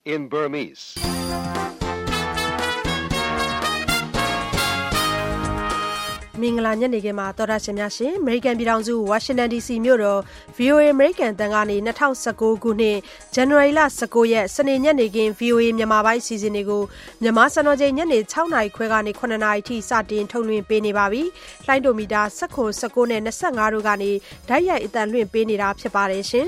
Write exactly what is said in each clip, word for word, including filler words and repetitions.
in Burmese. မင်္ဂလာညနေခင်းမှာတော်ရရှင်များရှင်အမေရိကန်ပြည်ထောင်စုဝါရှင်တန် ဒီ စီ မြို့တော် ဗီ အို အေ အမေရိကန်တန်ကနေ၂၀၁၉ခုနှစ်ဇန်နဝါရီလ၁၉ရက်စနေညနေခင်း ဗီ အို အေ မြန်မာပိုင်းအစီအစဉ်တွေကိုမြန်မာစံတော်ချိန်ညနေ၆နာရီခွဲကနေ၇နာရီထိစတင်ထုတ်လွှင့်ပေးနေပါပြီ။လိုင်းဒိုမီတာ၁၇ ၁၉နဲ့၂၅တို့ကနေဓာတ်ရိုက်အသံလွှင့်ပေးနေတာဖြစ်ပါတယ်ရှင်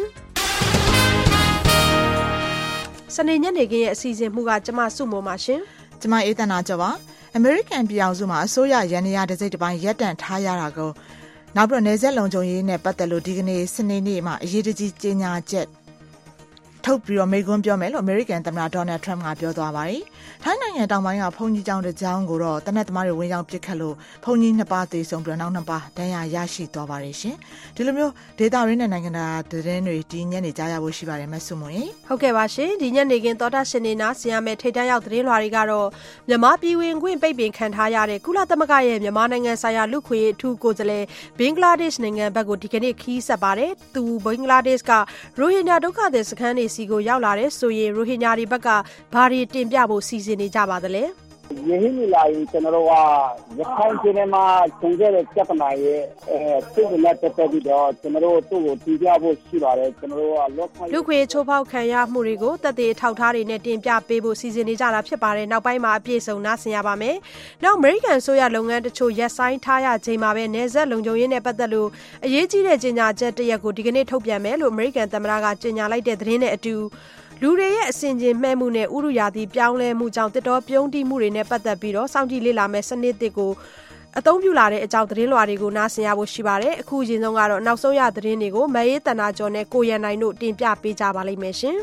။စနေညနေခင်းရဲ့အစီအစဉ်မှုကကျမစုမိုးပါရှင်။ကျမအေးသနာကျော်ပါအမေရိကန်ပြည်အောင်စုမှာအစိုးရရန်ရာတစ်စိတ်တစ်ပိုင်းရပ်တန့်ထားရတာကိုနောက်ပြီးနေဆက်လုံခြုံရေးနဲ့ပတ်သက်လို့ဒီကနေ့စနေနေ့မှာအရေးတကြီးကြေညာချက်ထုတ်ပြီးတော့မိန့်ခွန်းပြောမယ်လို့အမေရိကန်သမ္မတဒေါ်နယ်ထရမ့်ကပြောသွားပါတယ်။ထိုင်းနိုင်ငံတောင်ပိုင်းကဘုံကြီးကျောင်းတစ်ကျောင်းကိုတော့တနက်သမားတွေဝင်ရောက်ပစ်ခတ်လို့ဘုံကြီးနှစ်ပါးသေဆုံးပြီးတော့နောက်နှစ်ပါးဒဏ်ရာရရှိသွားပါတယ်ရှင်။ဒီလိုမျိုးဒေတာရင်းနဲ့နိုင်ငံတကာသတင်းတွေဒီညနေကြားရဖို့ရှိပါတယ်မဆုမွန်။ဟုတ်ကဲ့ပါရှင်ဒီညနေခင်းသောတာရှင်နေနာဆင်ရမယ့်ထိပ်တန်းရောက်သတင်းလွှာတွေကတော့မြန်မာပြည်ဝင်ခွင့်ပိတ်ပင်ခံထားရတဲ့ကုလသမဂ္ဂရဲ့မြန်မာနိုင်ငံဆိုင်ရာလူခွေအထူးကိုယ်စားလှယ်ဘင်္ဂလားဒေ့ရှ်နိုင်ငံဘက်ကိုဒီကနေ့ခီးဆက်ပါတယ်။သူဘင်္ဂလားဒေ့ရှ်ကရိုဟင်ဂျာဒုက္ခသည်စခန်းတွေစီကိုရောက်လာတဲ့ဆိုရင်ရိုဟင်ဂျာတွေဘက်ကဘာတွေတင်ပြဖို့စီစဉ်နေကြပါသလဲ။ရင်းနှီးလာရင်ကျွန်တော်တို့ကရခိုင်ပြည်နယ်မှာကျင်းတဲ့ပြဿနာရဲ့အဲသူ့နဲ့ပတ်သက်ပြီးတော့ကျွန်တော်တို့သူ့ကိုတင်ပြဖို့ရှိပါတယ်ကျွန်တော်တို့ကလူခွေချိုးဖောက်ခံရမှုတွေကိုတပ်တွေထောက်ထားတွေနဲ့တင်ပြပေးဖို့စီစဉ်နေကြတာဖြစ်ပါတယ်နောက်ပိုင်းမှာအပြည့်စုံနားဆင်ရပါမယ်နောက်အမေရိကန်ဆိုရလုပ်ငန်းတချို့ရပ်ဆိုင်းထားရချိန်မှာပဲနေဆက်လုံခြုံရေးနဲ့ပတ်သက်လို့အရေးကြီးတဲ့ကြေညာချက်တစ်ရက်ကိုဒီကနေ့ထုတ်ပြန်မယ်လို့အမေရိကန်သမ္မတကကြေညာလိုက်တဲ့သတင်းနဲ့အတူလူတွေရဲ့အစဉ်ချင်းမှဲမှုနဲ့ဥရုယာတိပြောင်းလဲမှုကြောင့်တစ်တော်ပြုံးတိမှုတွေနဲ့ပတ်သက်ပြီးတော့စောင့်ကြည့်လေ့လာမယ့်စနစ်တစ်ကိုအသုံးပြုလာတဲ့အကြောင်းသတင်းလွှာတွေကိုနားဆင်ရဖို့ရှိပါတယ်အခုအရင်ဆုံးကတော့နောက်ဆုံးရသတင်းတွေကိုမအေးတနာကျော်နဲ့ကိုရန်နိုင်တို့တင်ပြပေးကြပါလိမ့်မယ်ရှင်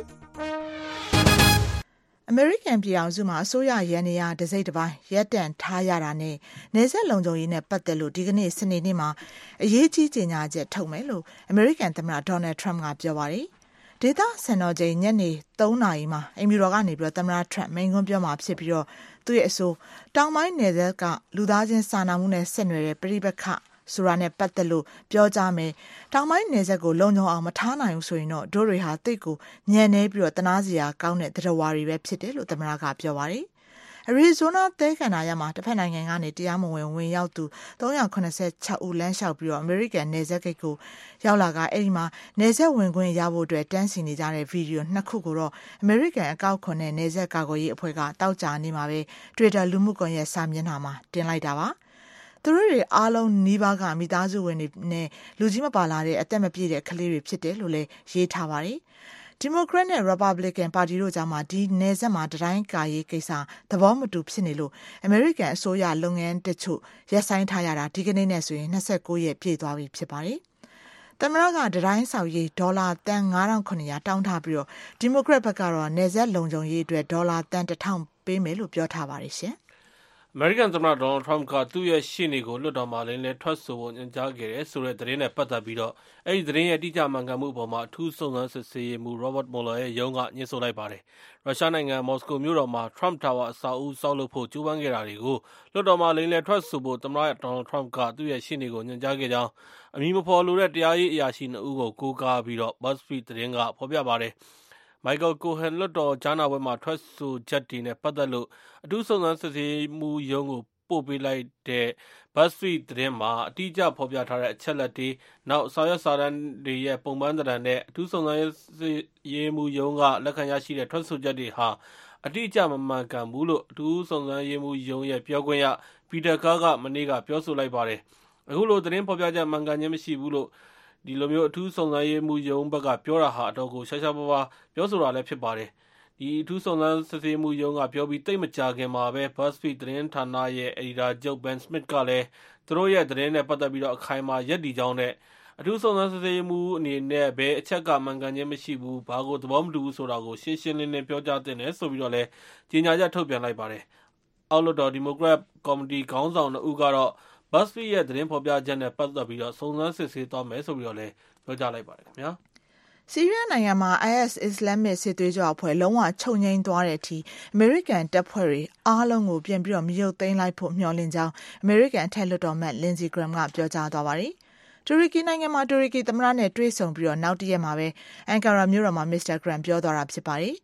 အမေရိကန်ပြည်အောင်စုမှာအစိုးရရန်ရာတစ်စိတ်တစ်ပိုင်းရပ်တန့်ထားရတာနဲ့နေဆက်လုံခြုံရေးနဲ့ပတ်သက်လို့ဒီကနေ့စနေနေ့မှာအရေးကြီးကြေညာချက်ထုတ်မယ်လို့အမေရိကန်သမ္မတဒေါ်နယ်ထရမ့်ကပြောပါတယ်ဒေသစံတော်ချိန်ညနေ၃နာရီမှာအိမ်ဖြူတော်ကနေပြီးတော့သမ္မတထရမ့်မိန့်ခွန်းပြောမှာဖြစ်ပြီးတော့သူ့ရဲ့အဆိုတောင်ပိုင်းနယ်စပ်ကလူသားချင်းစာနာမှုနဲ့ဆက်နွယ်တဲ့ပြည်ပခဆိုတာနဲ့ပတ်သက်လို့ပြောကြားမယ်တောင်ပိုင်းနယ်စပ်ကိုလုံခြုံအောင်မထားနိုင်ဘူးဆိုရင်တော့တို့တွေဟာတိတ်ကိုညံနေပြီးတော့တနာစရာကောင်းတဲ့တရားဝါတွေပဲဖြစ်တယ်လို့သမ္မတကပြောပါတယ်အရီဇိုနာသဲကန်နာရမှာတစ်ဖက်နိုင်ငံကနေတရားမဝင်ဝင်ရောက်သူ၃၇၆ဦးလမ်းလျှောက်ပြီးတော့အမေရိကန်နယ်စပ်ဂိတ်ကိုရောက်လာကအဲ့ဒီမှာနယ်စပ်ဝင်ခွင့်ရဖို့အတွက်တန်းစီနေကြတဲ့ဗီဒီယိုနှစ်ခုကိုတော့အမေရိကန်အကောက်ခွန်နဲ့နယ်စပ်ကာကွယ်ရေးအဖွဲ့ကတောက်ကြနေမှာပဲ Twitter လူမှုကွန်ရက်စာမျက်နှာမှာတင်လိုက်တာပါသူတို့တွေအားလုံးနီးပါးကမိသားစုဝင်တွေနဲ့လူကြီးမပါလာတဲ့အသက်မပြည့်တဲ့ကလေးတွေဖြစ်တယ်လို့လည်းရေးထားပါတယ်ဒီမိုကရက်နဲ့ Republican ပါတီတို့ကြားမှာဒီနယ်စပ်မှာတိုင်းကာရေးကိစ္စသဘောမတူဖြစ်နေလို့အမေရိကန်အစိုးရလုပ်ငန်းတချို့ရပ်ဆိုင်းထားရတာဒီကနေ့နဲ့ဆိုရင်၂၉ရက်ပြည့်သွားပြီဖြစ်ပါတယ်။သမ္မတကတိုင်းဆောက်ရေးဒေါ်လာတန်၅ထောင်၇ရာတောင်းထားပြီးတော့ဒီမိုကရက်ဘက်ကတော့နယ်စပ်လုံခြုံရေးအတွက်ဒေါ်လာတန်တစ်ထောင်ပေးမယ်လို့ပြောထားပါတယ်ရှင်။အမေရိကန်သမ္မတဒေါ်နယ်ထရမ့်ကသူ့ရဲ့ရှေ့နေကိုလွှတ်တော်မှာလည်းလည်းထွက်ဆိုဖို့ညွှန်ကြားခဲ့တယ်ဆိုတဲ့သတင်းနဲ့ပတ်သက်ပြီးတော့အဲ့ဒီသတင်းရဲ့တိကျမှန်ကန်မှုအပေါ်မှာအထူးစုံစမ်းစစ်ဆေးမှု Robert Mueller ရဲ့ရုံးကညှင်းဆိုလိုက်ပါတယ်။ရုရှားနိုင်ငံမော်စကိုမြို့တော်မှာ Trump Tower အဆောက်အဦဆောက်လုပ်ဖို့ကြိုးပမ်းခဲ့တာတွေကိုလွှတ်တော်မှာလည်းလည်းထွက်ဆိုဖို့သမ္မတဒေါ်နယ်ထရမ့်ကသူ့ရဲ့ရှေ့နေကိုညွှန်ကြားခဲ့ကြောင်းအမည်မဖော်လိုတဲ့တရားရေးအရာရှိနှစ်ဦးကိုကိုးကားပြီးတော့ BuzzFeed သတင်းကဖော်ပြပါတယ်။ Michael Cohen လွှတ်တော်ကြားနာပွဲမှာထွက်ဆိုချက်တွေနဲ့ပတ်သက်လို့အထူးစုံစမ်းစစ်ဆေးမှုရုံးကိုပို့ပေးလိုက်တဲ့ BuzzFeed သတင်းမှာအတိအကျဖော်ပြထားတဲ့အချက်လက်တွေနောက်စာရွက်စာတမ်းတွေရဲ့ပုံမှန်သဏ္ဍာန်နဲ့အထူးစုံစမ်းရေးမှုရုံးကလက်ခံရရှိတဲ့ထွက်ဆိုချက်တွေဟာအတိအကျမမှန်ကန်ဘူးလို့အထူးစုံစမ်းရေးမှုရုံးရဲ့ပြောခွင့်ရ Peter Carr ကမနေ့ကပြောဆိုလိုက်ပါတယ်။အခုလိုသတင်းဖော်ပြချက်မှန်ကန်ခြင်းမရှိဘူးလို့ဒီလိုမျိုးအထူးစုံစမ်းရေးမှုရုံးဘက်ကပြောတာဟာအတော့ကိုရှားရှားပါးပါးပြောဆိုတာလည်းဖြစ်ပါတယ်။ဒီအထူးစုံစမ်းစစ်ဆေးမှုရုံးကပြောပြီးတိတ်မကြခင်မှာပဲ BuzzFeed သတင်းဌာနရဲ့အယ်ဒီတာချုပ် Ben Smith ကလည်းသူတို့ရဲ့သတင်းနဲ့ပတ်သက်ပြီးတော့အခိုင်အမာရပ်တည်ကြောင်းနဲ့အထူးစုံစမ်းစစ်ဆေးမှုအနေနဲ့ဘယ်အချက်ကမှန်ကန်ခြင်းမရှိဘူးဘာကိုသဘောမတူဘူးဆိုတာကိုရှင်းရှင်းလင်းလင်းပြောကြားတင်တယ်ဆိုပြီးတော့လည်းကြေညာချက်ထုတ်ပြန်လိုက်ပါတယ်။အောက်လွှတ်တော်ဒီမိုကရက်ကော်မတီခေါင်းဆောင်နှစ်ဦးကတော့ BuzzFeed ရဲ့သတင်းဖော်ပြချက်နဲ့ပတ်သက်ပြီးတော့စုံစမ်းစစ်ဆေးသွားမယ်ဆိုပြီးတော့လည်းပြောကြားလိုက်ပါတယ်ခင်ဗျာ။ဆီးရီးယားနိုင်ငံမှာ အိုင် အက်စ် အစ္စလာမစ်စစ်သွေးကြွအဖွဲ့လုံးဝချုပ်ငြိမ်းသွားတဲ့အထိအမေရိကန်တပ်ဖွဲ့တွေအားလုံးကိုပြန်ပြီးတော့မြုပ်သိမ်းလိုက်ဖို့မျှော်လင့်ကြောင်းအမေရိကန်အထက်လွှတ်တော်အမတ် Lindsey Graham ကပြောကြားသွားပါတယ်။တူရကီနိုင်ငံမှာတူရကီသမ္မတနဲ့တွေ့ဆုံပြီးတော့နောက်တရက်မှာပဲအန်ကာရာမြို့တော်မှာ မစ္စတာ Graham ပြောသွားတာဖြစ်ပါတယ်။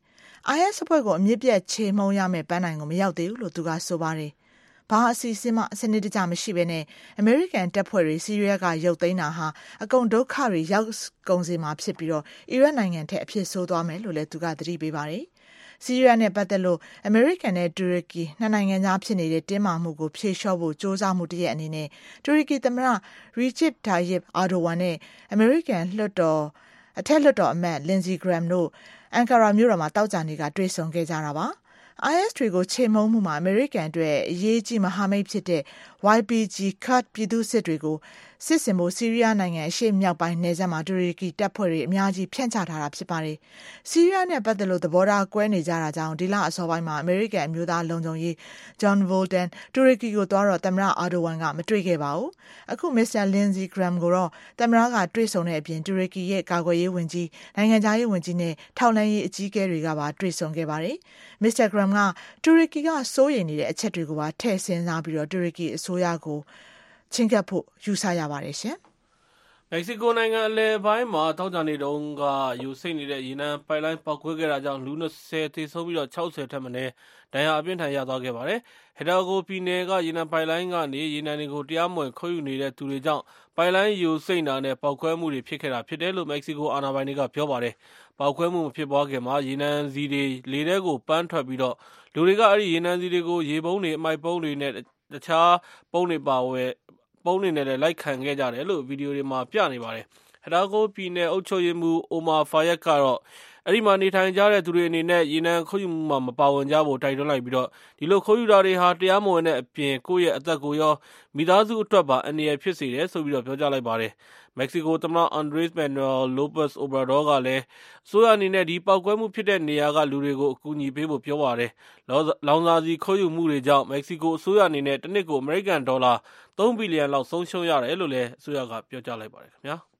I S အဖွဲ့ကိုအမြင့်ပြတ်ချေမှုန်းရမယ့်ပန်းနိုင်ကိုမရောက်သေးဘူးလို့သူကဆိုပါတယ်။ဘာအစီအစဉ်မှစနစ်တကျမရှိဘဲနဲ့အမေရိကန်တပ်ဖွဲ့တွေဆီးရီးယားကရုပ်သိမ်းတာဟာအကုန်ဒုက္ခတွေရောက်ကုန်စေမှာဖြစ်ပြီးတော့အီရတ်နိုင်ငံထက်အဖြစ်ဆိုးသွားမယ်လို့လည်းသူကသတိပေးပါတယ်။ဆီးရီးယားနဲ့ပတ်သက်လို့အမေရိကန်နဲ့တူရကီနှစ်နိုင်ငံကြားဖြစ်နေတဲ့တင်းမာမှုကိုဖြေလျှော့ဖို့စ조사မှုတရက်အနေနဲ့တူရကီသမ္မတရီချစ်တာယစ်အာဒိုဝမ်နဲ့အမေရိကန်လွှတ်တော်အထက်လွှတ်တော်အမတ်လင်ဇီဂရမ်တို့အန်ကာရာမြို့တော်မှာတောက်ကြနေကတွေ့ဆုံခဲ့ကြတာပါ။ I S တွေကိုချေမှုန်းမှုမှာအမေရိကန်အတွက်အရေးကြီးမဟာမိတ်ဖြစ်တဲ့ Y P G ကတ်ပြည်သူစစ်တွေကိုစစ်စင်ဖို့ဆီးရီးယားနိုင်ငံအရှေ့မြောက်ပိုင်းနယ်စပ်မှာတူရကီတပ်ဖွဲ့တွေအများကြီးဖြန့်ချထားတာဖြစ်ပါတယ်။ဆီးရီးယားနဲ့ပတ်သက်လို့သဘောထားကွဲနေကြတာကြောင့်ဒီလအစောပိုင်းမှာအမေရိကန်အမျိုးသားလုံခြုံရေးဂျွန်ဗိုလ်တန်တူရကီကိုသွားတော့သမ္မတအာဒိုဝမ်ကမတွေ့ခဲ့ပါဘူး။အခုမစ္စတာလင်ဇီဂရမ်ကိုတော့သမ္မတကတွေ့ဆုံတဲ့အပြင်တူရကီရဲ့ကာကွယ်ရေးဝန်ကြီးနိုင်ငံခြားရေးဝန်ကြီးနဲ့ထောက်လှမ်းရေးအကြီးအကဲတွေကပါတွေ့ဆုံခဲ့ပါတယ်။မစ္စတာဂရမ်ကတူရကီကစိုးရိမ်နေတဲ့အချက်တွေကိုပါထည့်စဉ်းစားပြီးတော့တူရကီအစိုးရကိုချင်းကပ်ဖို့ယူဆရပါတယ်ရှင်။မက္ကဆီကိုနိုင်ငံအလယ်ပိုင်းမှာတောက်ကြနေတုန်းကယူစိတ်နေတဲ့ရေနံပိုက်လိုင်းပေါက်ကွဲခဲ့တာကြောင့်လူ၂၀သေဆုံးပြီးတော့၆၀ထက်မနည်းဒဏ်ရာအပြင်းထန်ရသွားခဲ့ပါတယ်။ဟီဒါဂိုပြည်နယ်ကရေနံပိုက်လိုင်းကနေရေနံတွေကိုတရားမဝင်ခိုးယူနေတဲ့သူတွေကြောင့်ပိုက်လိုင်းယူစိတ်တာနဲ့ပေါက်ကွဲမှုတွေဖြစ်ခဲ့တာဖြစ်တယ်လို့မက္ကဆီကိုအာဏာပိုင်တွေကပြောပါတယ်။ပေါက်ကွဲမှုမဖြစ်ပွားခင်မှာရေနံစီတွေလေထဲကိုပန်းထွက်ပြီးတော့လူတွေကအဲ့ဒီရေနံစီတွေကိုရေပုံးတွေအမိုက်ပုံးတွေနဲ့တခြားပုံးတွေပါဝဲပုံးနေနဲ့လိုက်ခံခဲ့ကြတယ်လို့ဗီဒီယိုတွေမှာပြနေပါတယ်။ဟဒါဂိုပြည်နယ်အုပ်ချုပ်ရေးမှူးအိုမာဖာယက်ကတော့အဲ့ဒီမှာနေထိုင်ကြတဲ့သူတွေအနေနဲ့ရေနံခိုးယူမှုမှာမပါဝင်ကြဖို့တိုက်တွန်းလိုက်ပြီးတော့ဒီလိုခိုးယူတာတွေဟာတရားမဝင်တဲ့အပြင်ကိုယ့်ရဲ့အသက်ကိုရောမိသားစုအတွက်ပါအန္တရာယ်ဖြစ်စေတယ်ဆိုပြီးတော့ပြောကြားလိုက်ပါတယ်။မက္ကဆီကိုသမ္မတအန်ဒရေးစ်မန်နွယ်လိုပတ်စ်အိုဘရာဒေါကလည်းအစိုးရအနေနဲ့ဒီပေါက်ကွဲမှုဖြစ်တဲ့နေရာကလူတွေကိုအကူအညီပေးဖို့ပြောပါတယ်။လောင်စာဆီခိုးယူမှုတွေကြောင့်မက္ကဆီကိုအစိုးရအနေနဲ့တစ်နှစ်ကိုအမေရိကန်ဒေါ်လာသုံးဘီလီယံလောက်ဆုံးရှုံးရတယ်လို့လည်းအစိုးရကပြောကြားလိုက်ပါတယ်ခင်ဗျာ။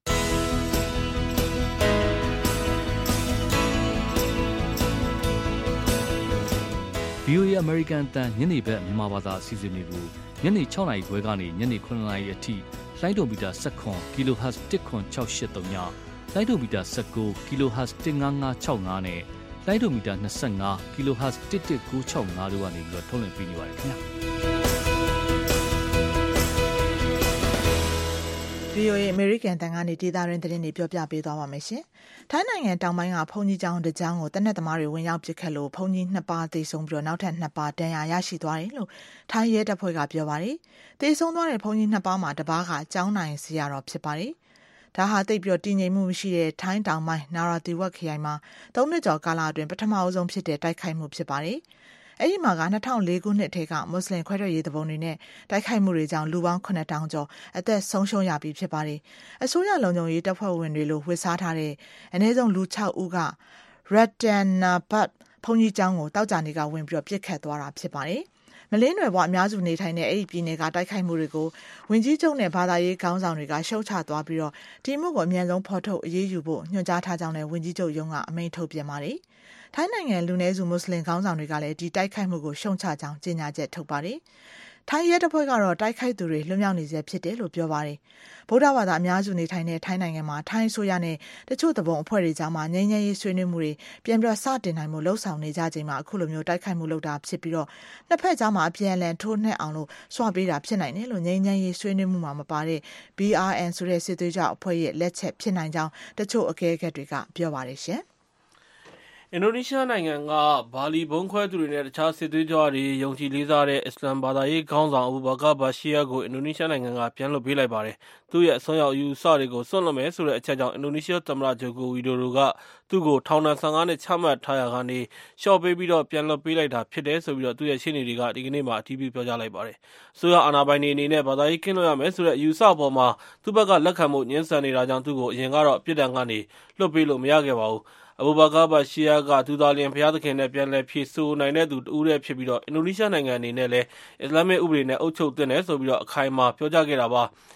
V O A American အတန်ညနေဘက်မြန်မာဘာသာအစီအစဉ်တွေကိုညနေ၆နာရီခွဲကနေညနေ9နာရီအထိလိုင်းဒိုမီတာ၁၇ kilohertz တစ်ခွန်၆၈၃ညလိုင်းဒိုမီတာ၁၉ kilohertz တစ်၅၅၆၅နဲ့လိုင်းဒိုမီတာ၂၅ kilohertz တစ်တစ်၉၆၅တို့ကနေပြီးတော့ထုတ်လွှင့်ပေးနေပါတယ်ခင်ဗျာ V O A အမေရိကန်တန်ကနေဒေသရင်းသတင်းတွေပြောပြပေးသွားပါမယ်ရှင်။ထိုင်းနိုင်ငံတောင်ပိုင်းကဘုံကြီးကျောင်းတစ်ကျောင်းကိုတနက်သမားတွေဝင်ရောက်ပစ်ခတ်လို့ဘုံကြီးနှစ်ပါးသေဆုံးပြီးတော့နောက်ထပ်နှစ်ပါးဒဏ်ရာရရှိသွားတယ်လို့ထိုင်းရဲတပ်ဖွဲ့ကပြောပါတယ်။သေဆုံးသွားတဲ့ဘုံကြီးနှစ်ပါးမှာတစ်ပါးကကျောင်းနိုင်ဆရာတော်ဖြစ်ပါတယ်။ဒါဟာတိတ်ပြီးတော့တည်ငြိမ်မှုမရှိတဲ့ထိုင်းတောင်ပိုင်းနာရာသီဝတ်ခရိုင်မှာသုံးနှစ်ကျော်ကာလအတွင်းပထမအဆုံးဖြစ်တဲ့တိုက်ခိုက်မှုဖြစ်ပါတယ်။အဲ့ဒီမှာက၂၀၀၄ခုနှစ်ထဲကမွတ်စလင်ခွဲထွက်ရေးတပုံတွေနဲ့တိုက်ခိုက်မှုတွေကြောင့်လူပေါင်းခုနှစ်ထောင်ကျော်အသက်ဆုံးရှုံးရပြီးဖြစ်ပါတယ်။အစိုးရလုံခြုံရေးတပ်ဖွဲ့ဝင်တွေလိုဝစ်စားထားတဲ့အနည်းဆုံးလူ၆ဦးက Ratanabat ဘုံကြီးကျောင်းကိုတောက်ကြနေကဝင်ပြီးတော့ပြစ်ခတ်သွားတာဖြစ်ပါတယ်။မလင်းနွယ်ဘွားအများစုနေထိုင်တဲ့အဲ့ဒီပြည်နယ်ကတိုက်ခိုက်မှုတွေကိုဝင်ကြီးချုပ်နဲ့ဘာသာရေးခေါင်းဆောင်တွေကရှုတ်ချသွားပြီးတော့ဒီမှုကိုအမြန်ဆုံးဖော်ထုတ်အရေးယူဖို့ညွှန်ကြားထားကြောင်းလည်းဝင်ကြီးချုပ်ရုံးကအမိန့်ထုတ်ပြန်ပါတယ်။ထိုင်းနိုင်ငံလူနည်းစုမွတ်စလင်ခေါင်းဆောင်တွေကလည်းဒီတိုက်ခိုက်မှုကိုရှုံချကြောင်းကြေညာချက်ထုတ်ပါတယ်။ထိုင်းရဲတပ်ဖွဲ့ကတော့တိုက်ခိုက်သူတွေလွတ်မြောက်နေစေဖြစ်တယ်လို့ပြောပါတယ်။ဗုဒ္ဓဘာသာအများစုနေထိုင်တဲ့ထိုင်းနိုင်ငံမှာထိုင်းဆိုရနဲ့တချို့သဘုံအဖွဲ့တွေကြားမှာငြိမ်းချမ်းရေးဆွေးနွေးမှုတွေပြန်ပြီးစတင်နိုင်မှုလှုံ့ဆော်နေကြချိန်မှာအခုလိုမျိုးတိုက်ခိုက်မှုလုပ်တာဖြစ်ပြီးတော့နှစ်ဖက်ကြားမှာအပြန်အလှန်ထိုးနှက်အောင်လို့စွာပေးတာဖြစ်နိုင်တယ်လို့ငြိမ်းချမ်းရေးဆွေးနွေးမှုမှာမပါတဲ့ B R N ဆိုတဲ့စစ်သွေးကြွအဖွဲ့ရဲ့လက်ချက်ဖြစ်နိုင်ကြောင်းတချို့အကဲခတ်တွေကပြောပါတယ်ရှင်။အင်ဒိုနီးရှားနိုင်ငံကဘာလီဘုံခွဲသူတွေနဲ့တခြားစစ်သွေးကြွတွေယုံကြည်လေးစားတဲ့အစ္စလမ်ဘာသာရေးခေါင်းဆောင်အဘူဘကာဘာရှီယာကိုအင်ဒိုနီးရှားနိုင်ငံကပြန်လွှတ်ပေးလိုက်ပါတယ်။သူ့ရဲ့အစွန်းရောက်အယူအဆတွေကိုစွန့်လွှတ်မယ်ဆိုတဲ့အချက်ကြောင့်အင်ဒိုနီးရှားသမ္မတဂျိုကိုဝီဒိုဒိုကသူ့ကိုထောင်ဒဏ်၁၅နှစ်ချမှတ်ထားရာကနေလျှော့ပေးပြီးတော့ပြန်လွှတ်ပေးလိုက်တာဖြစ်တယ်ဆိုပြီးတော့သူ့ရဲ့ရှေ့နေတွေကဒီကနေ့မှအတည်ပြုပြောကြားလိုက်ပါတယ်။အစိုးရအာဏာပိုင်တွေအနေနဲ့ဘာသာရေးကင်းလွတ်ရမယ်ဆိုတဲ့အယူအဆအပေါ်မှာသူ့ဘက်ကလက်ခံဖို့ညှင်းဆန်နေတာကြောင့်သူ့ကိုအရင်ကတော့ပြစ်ဒဏ်ကနေလွှတ်ပေးလို့မရခဲ့ပါဘူး။အဘူဘကာဘာရှီယာကသူသာလျှင်ဘုရားသခင်နဲ့ပြန်လည်ဖြည့်ဆို့နိုင်တဲ့သူတူတည်းဖြစ်ပြီးတော့အင်ဒိုနီးရှားနိုင်ငံအနေနဲ့လည်းအစ္စလာမစ်ဥပဒေနဲ့အုပ်ချုပ်သင့်တယ်ဆိုပြီးတော့အခိုင်အမာပြောကြားခဲ့တာပါ။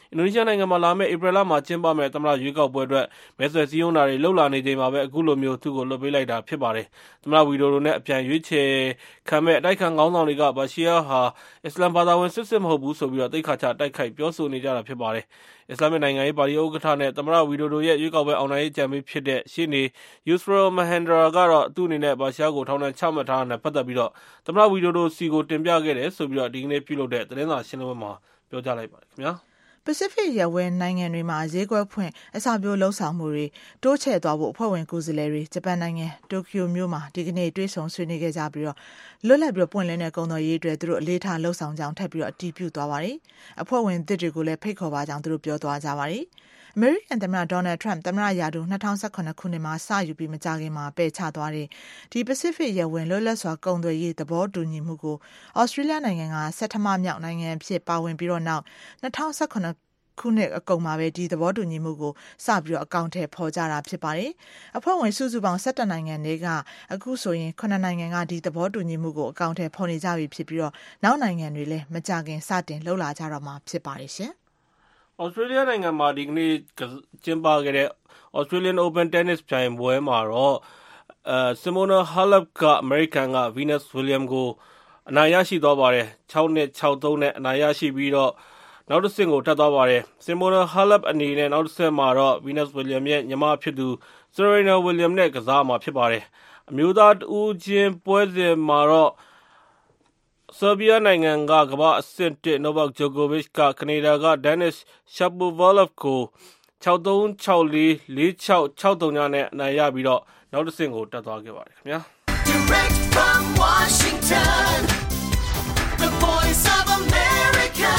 အင်ဒိုနီးရှားနိုင်ငံမှာလာမယ့်ဧပြီလမှာကျင်းပမယ့်သမ္မတရွေးကောက်ပွဲအတွက်မဲဆွယ်စည်းရုံးတာတွေလှုပ်လာနေချိန်မှာပဲအခုလိုမျိုးသူ့ကိုလွှတ်ပေးလိုက်တာဖြစ်ပါတယ်။သမ္မတဝီဒိုဒိုနဲ့အပြန်ရွေးချယ်ခံမဲ့အတိုက်ခံခေါင်းဆောင်တွေကဘာရှီယာဟာအစ္စလမ်ဘာသာဝင်စစ်စစ်မဟုတ်ဘူးဆိုပြီးတော့သိက္ခာချတိုက်ခိုက်ပြောဆိုနေကြတာဖြစ်ပါတယ်။အစ္စလာမစ်နိုင်ငံရေးပါတီဥက္ကဋ္ဌနဲ့သမ္မတဝီဒိုဒိုရဲ့ရွေးကောက်ပွဲအောင်နိုင်ရေးကြံပေးဖြစ်တဲ့ရှေ့နေယူစရိုမဟန်ဒရာကတော့သူ့အနေနဲ့ဘာရှီယာကိုထောင်ဒဏ်ချမှတ်ထားတာနဲ့ပတ်သက်ပြီးတော့သမ္မတဝီဒိုဒိုစီကိုတင်ပြခဲ့တယ်ဆိုပြီးတော့ဒီကနေ့ပြုလုပ်တဲ့သတင်းစာရှင်းလင်းပွဲမှာပြောကြားလိုက်ပါတယ်ခင်ဗျာပစိဖိတ်ရပ်ဝန်းနိုင်ငံတွေမှာဈေးကွက်ဖွင့်အစာပြိုလှုပ်ဆောင်မှုတွေတိုးချဲ့သွားဖို့အဖွဲ့ဝင်ကိုယ်စားလှယ်တွေဂျပန်နိုင်ငံတိုကျိုမြို့မှာဒီကနေ့တွေ့ဆုံဆွေးနွေးခဲ့ကြပြီးတော့လွတ်လပ်ပြီးပွင့်လင်းတဲ့ကုန်သွယ်ရေးအတွက်သူတို့အလေးထားလှုပ်ဆောင်ကြောင်းထပ်ပြီးတော့အတည်ပြုသွားပါတယ်။အဖွဲ့ဝင်သစ်တွေကိုလည်းဖိတ်ခေါ်ပါကြောင်းသူတို့ပြောသွားကြပါတယ်။အမေရိကန်သမ္မတဒေါ်နယ်ထရန့်သမ္မတရာထူး၂၀၁၇ခုနှစ်မှာစယူပြီးမကြာခင်မှာပယ်ချသွားတဲ့ဒီပစိဖိတ်ရပ်ဝန်းလွတ်လပ်စွာကုန်သွယ်ရေးသဘောတူညီမှုကိုဩစတြေးလျနိုင်ငံကဆဌမမြောက်နိုင်ငံဖြစ်ပါဝင်ပြီးတော့နောက်၂၀၁၇ခုနှစ်အကုန်မှာပဲဒီသဘောတူညီမှုကိုစပြီးတော့အကောင့်ထဲပေါ်ကြတာဖြစ်ပါတယ်။အဖွဲ့ဝင်စုစုပေါင်း၁၁နိုင်ငံတွေကအခုဆိုရင်ခုနှစ်နိုင်ငံကဒီသဘောတူညီမှုကိုအကောင့်ထဲပေါ်နေကြပြီဖြစ်ပြီးတော့နောက်နိုင်ငံတွေလည်းမကြခင်စတင်လှုပ်လာကြတော့မှာဖြစ်ပါတယ်ရှင်။ဩစတြေးလျနိုင်ငံမှာဒီကနေ့ကျင်းပခဲ့တဲ့ Australian Open Tennis ပြိုင်ပွဲမှာတော့အဲ Simona Halep ကအမေရိကန်က Venus Williams ကိုအနိုင်ရရှိသွားပါတယ်။၆နှစ်၆သုံးနဲ့အနိုင်ရရှိပြီးတော့နောက်တစ်ဆင့်ကိုတက်သွားပါတယ်။ Simona Halep အနေနဲ့နောက်တစ်ဆင့်မှာတော့ Venus Williams ရဲ့ညီမဖြစ်သူ Serena Williams နဲ့ကစားမှာဖြစ်ပါတယ်။အမျိုးသားတဦးချင်းပွဲစဉ်မှာတော့ဆာဘီးယားနိုင်ငံကကမ္ဘာအဆင့်တစ် Novak Djokovic ကကနေဒါက Denis Shapovalov ကို၆သုံး၆လေး လေး၆ ၆သုံး နဲ့အနိုင်ရပြီးတော့နောက်တစ်ဆင့်ကိုတက်သွားခဲ့ပါတယ်ခင်ဗျာ။ Direct from Washington, the voice of America,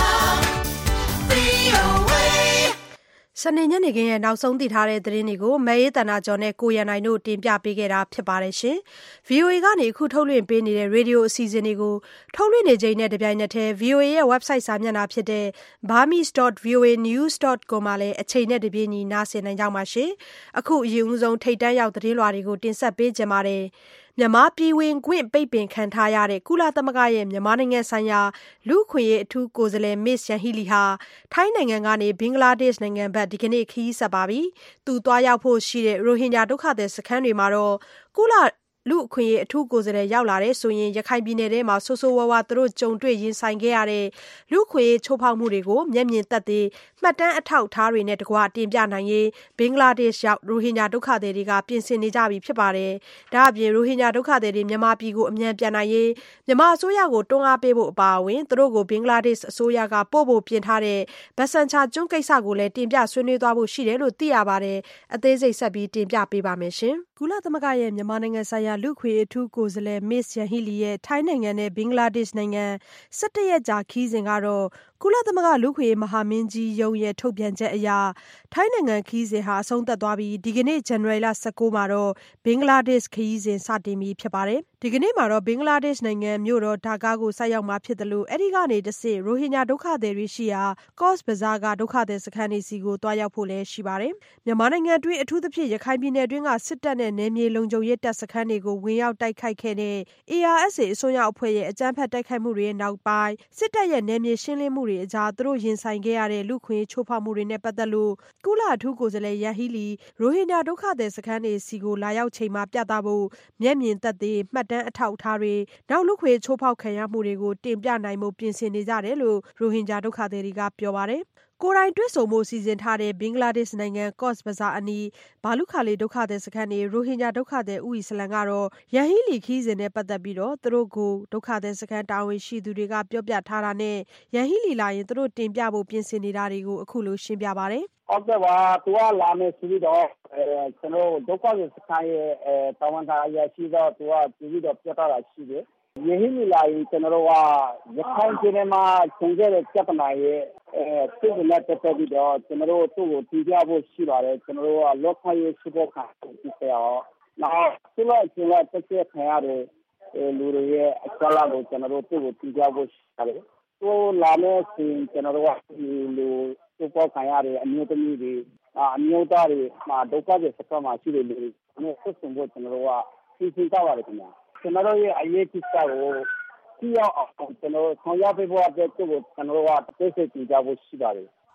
စနေညနေခင်းရဲ့နောက်ဆုံးသိထားတဲ့သတင်းတွေကိုမဲရေးတန်တာကျော်နဲ့ကိုရန်နိုင်တို့တင်ပြပေးခဲ့တာဖြစ်ပါတယ်ရှင်။ ဗီအိုအေ ကနေအခုထုတ်လွှင့်ပေးနေတဲ့ရေဒီယိုအစီအစဉ်တွေကိုထုတ်လွှင့်နေချိန်နဲ့တပြိုင်နက်တည်း ဗီအိုအေ ရဲ့ website စာမျက်နှာဖြစ်တဲ့ burmese dot v o a news dot com မှာလည်းအချိန်နဲ့တပြေးညီနားဆင်နိုင်ကြပါရှင်။အခုအရင်ဦးဆုံးထိတ်တန်းရောက်သတင်းလွှာတွေကိုတင်ဆက်ပေးကြပါမယ်။မြန်မာပြည်ဝင်ခွင့်ပိတ်ပင်ခံထားရတဲ့ကုလသမဂ္ဂရဲ့မြန်မာနိုင်ငံဆိုင်ရာလူ့အခွင့်အရေးအထူးကိုယ်စားလှယ် Miss Yanghee Lee ဟာထိုင်းနိုင်ငံကနေဘင်္ဂလားဒေ့ရှ်နိုင်ငံဘက်ဒီကနေ့ခရီးဆက်ပါပြီ။သူသွားရောက်ဖို့ရှိတဲ့ရိုဟင်ဂျာဒုက္ခသည်စခန်းတွေမှာတော့ကုလလူ့အခွင့်အရေးအထူးကိုယ်စားလှယ်ရောက်လာတဲ့ဆိုရင်ရခိုင်ပြည်နယ်ထဲမှာဆိုးဆိုးဝါးဝါသူတို့ကြုံတွေ့ရင်ဆိုင်ခဲ့ရတဲ့လူ့အခွင့်အရေးချိုးဖောက်မှုတွေကိုမျက်မြင်သက်သေမှတ်တမ်းအထောက်အထားတွေနဲ့တကွတင်ပြနိုင်ရေးဘင်္ဂလားဒေ့ရှ်ရောက်ရိုဟင်ဂျာဒုက္ခသည်တွေကပြင်ဆင်နေကြပြီဖြစ်ပါတယ်။ဒါအပြင်ရိုဟင်ဂျာဒုက္ခသည်တွေမြန်မာပြည်ကိုအမြန်ပြန်နိုင်ရေးမြန်မာအစိုးရကိုတွန်းအားပေးဖို့အပါအဝင်သူတို့ကိုဘင်္ဂလားဒေ့ရှ်အစိုးရကပို့ဖို့ပြင်ထားတဲ့ဘဆန်ချာကျွန်းကိစ္စကိုလည်းတင်ပြဆွေးနွေးသွားဖို့ရှိတယ်လို့သိရပါတယ်။အသေးစိတ်ဆက်ပြီးတင်ပြပေးပါမယ်ရှင်။ကုလသမဂ္ဂရဲ့မြန်မာနိုင်ငံဆိုင်ရာလူ့အခွင့်အရေးအထူးကိုယ်စားလှယ် Miss Yanghee Lee ရဲ့ထိုင်းနိုင်ငံနဲ့ဘင်္ဂလားဒေ့ရှ်နိုင်ငံ၁၁ရက်ကြာခရီးစဉ်ကတော့ကုလသမဂ္ဂလူ့အခွင့်အရေးမဟာမင်းကြီးရုံးရဲ့ထုတ်ပြန်ချက်အရထိုင်းနိုင်ငံခရီးစဉ်ဟာအဆုံးသတ်သွားပြီးဒီကနေ့ဇန်နဝါရီလ၁၉မှာတော့ဘင်္ဂလားဒေ့ရှ်ခရီးစဉ်စတင်ပြီဖြစ်ပါတယ်။ဒီကနေ့မှာတော့ဘင်္ဂလားဒေ့ရှ်နိုင်ငံမြို့တော်ဒါကာကိုဆိုက်ရောက်မှာဖြစ်တယ်လို့အဲဒီကနေတဆင့်ရိုဟင်ဂျာဒုက္ခသည်တွေရှိရာကော့စ်ဘဇားကဒုက္ခသည်စခန်းတွေစီကိုတွားရောက်ဖို့လည်းရှိပါတယ်။မြန်မာနိုင်ငံတွင်းအထူးသဖြင့်ရခိုင်ပြည်နယ်တွင်းကစစ်တပ်နဲ့နယ်မြေလုံခြုံရေးတပ်စခန်းတွေကိုဝင်ရောက်တိုက်ခိုက်ခဲ့တဲ့ အေအာအက်စ်အေ အစွန်းရောက်အဖွဲ့ရဲ့အကြမ်းဖက်တိုက်ခိုက်မှုတွေနောက်ပိုင်းစစ်တပ်ရဲ့နယ်မြေရှင်းလင်းမှုတွေအကြားသူတို့ရင်ဆိုင်ခဲ့ရတဲ့လူ့ခွင့်ချိုးဖောက်မှုတွေနဲ့ပတ်သက်လို့ကုလအထူးကိုယ်စားလှယ်ယန်ဟီလီရိုဟင်ဂျာဒုက္ခသည်စခန်းတွေစီကိုလာရောက်ချိန်မှာပြသဖို့မျက်မြင်သက်သေမှတ်တမ်းအထောက်အထားတွေနောက်လူ့ခွင့်ချိုးဖောက်ခံရမှုတွေကိုတင်ပြနိုင်မှုပြင်ဆင်နေကြတယ်လို့ရိုဟင်ဂျာဒုက္ခသည်တွေကပြောပါတယ်။ကိုယ်တိုင်တွေ့ဆုံမှုစီစဉ်ထားတဲ့ဘင်္ဂလားဒေ့ရှ်နိုင်ငံကော့စ်ဘဇားအနီးဘာလုခါလီဒုက္ခသည်စခန်းနေရိုဟင်ဂျာဒုက္ခသည်ဦးအီစလန်ကတော့ယန်ဟီလီခီးစဉ်နဲ့ပတ်သက်ပြီးတော့သူတို့ကိုဒုက္ခသည်စခန်းတာဝန်ရှိသူတွေကပြောပြထားတာနဲ့ယန်ဟီလီလာရင်သူတို့တင်ပြဖို့ပြင်ဆင်နေတာတွေကိုအခုလိုရှင်းပြပါတယ်။ဟုတ်ကဲ့ပါသူကလာမယ်ဆိုပြီးတော့အဲကျွန်တော်ဒုက္ခသည်စခန်းရဲ့အဲတာဝန်ခံအရာရှိတော့သူကပြီးတော့ပြောတာရှိတယ်။ယဟီလီလာရင်ကျွန်တော်ကရခိုင်ပြည်နယ်မှာကျန်တဲ့ပြဿနာရဲ့အဲသူ့နဲ့တက်တက်ပြီးတော့ကျွန်တော်တို့သူ့ကိုတင်ပြဖို့ရှိပါတယ်ကျွန်တော်တို့ကလောကရေးစုဖို့ခံပြီးတော့နောက်သူ့ရဲ့ကျွန်တော်တက်ချက်ခံရတဲ့လူတွေရဲ့အကြမ်းလာကိုကျွန်တော်တို့သူ့ကိုတင်ပြဖို့ရှိတယ်သူလာမယ့်စဉ်ကျွန်တော်တို့ကဒီလိုစုဖို့ခံရတဲ့အမျိုးသမီးတွေအမျိုးသားတွေမှာဒုက္ခတွေစကားမှာရှိတဲ့လူတွေနဲ့ဆက်ဆံဖို့ကျွန်တော်တို့ကသိသိကြပါတယ်ခင်ဗျာကျွန်တော်တို့ရဲ့အရေးကြီးတာကိုကြည့်ရအောင်ကျွန်တော်ဆောင်ရွက်ပေးဖို့အတွက်သူ့ကိုကျွန်တော်တို့ကသိစိတ်ကြည့်ကြဖို့ရှိပါတယ်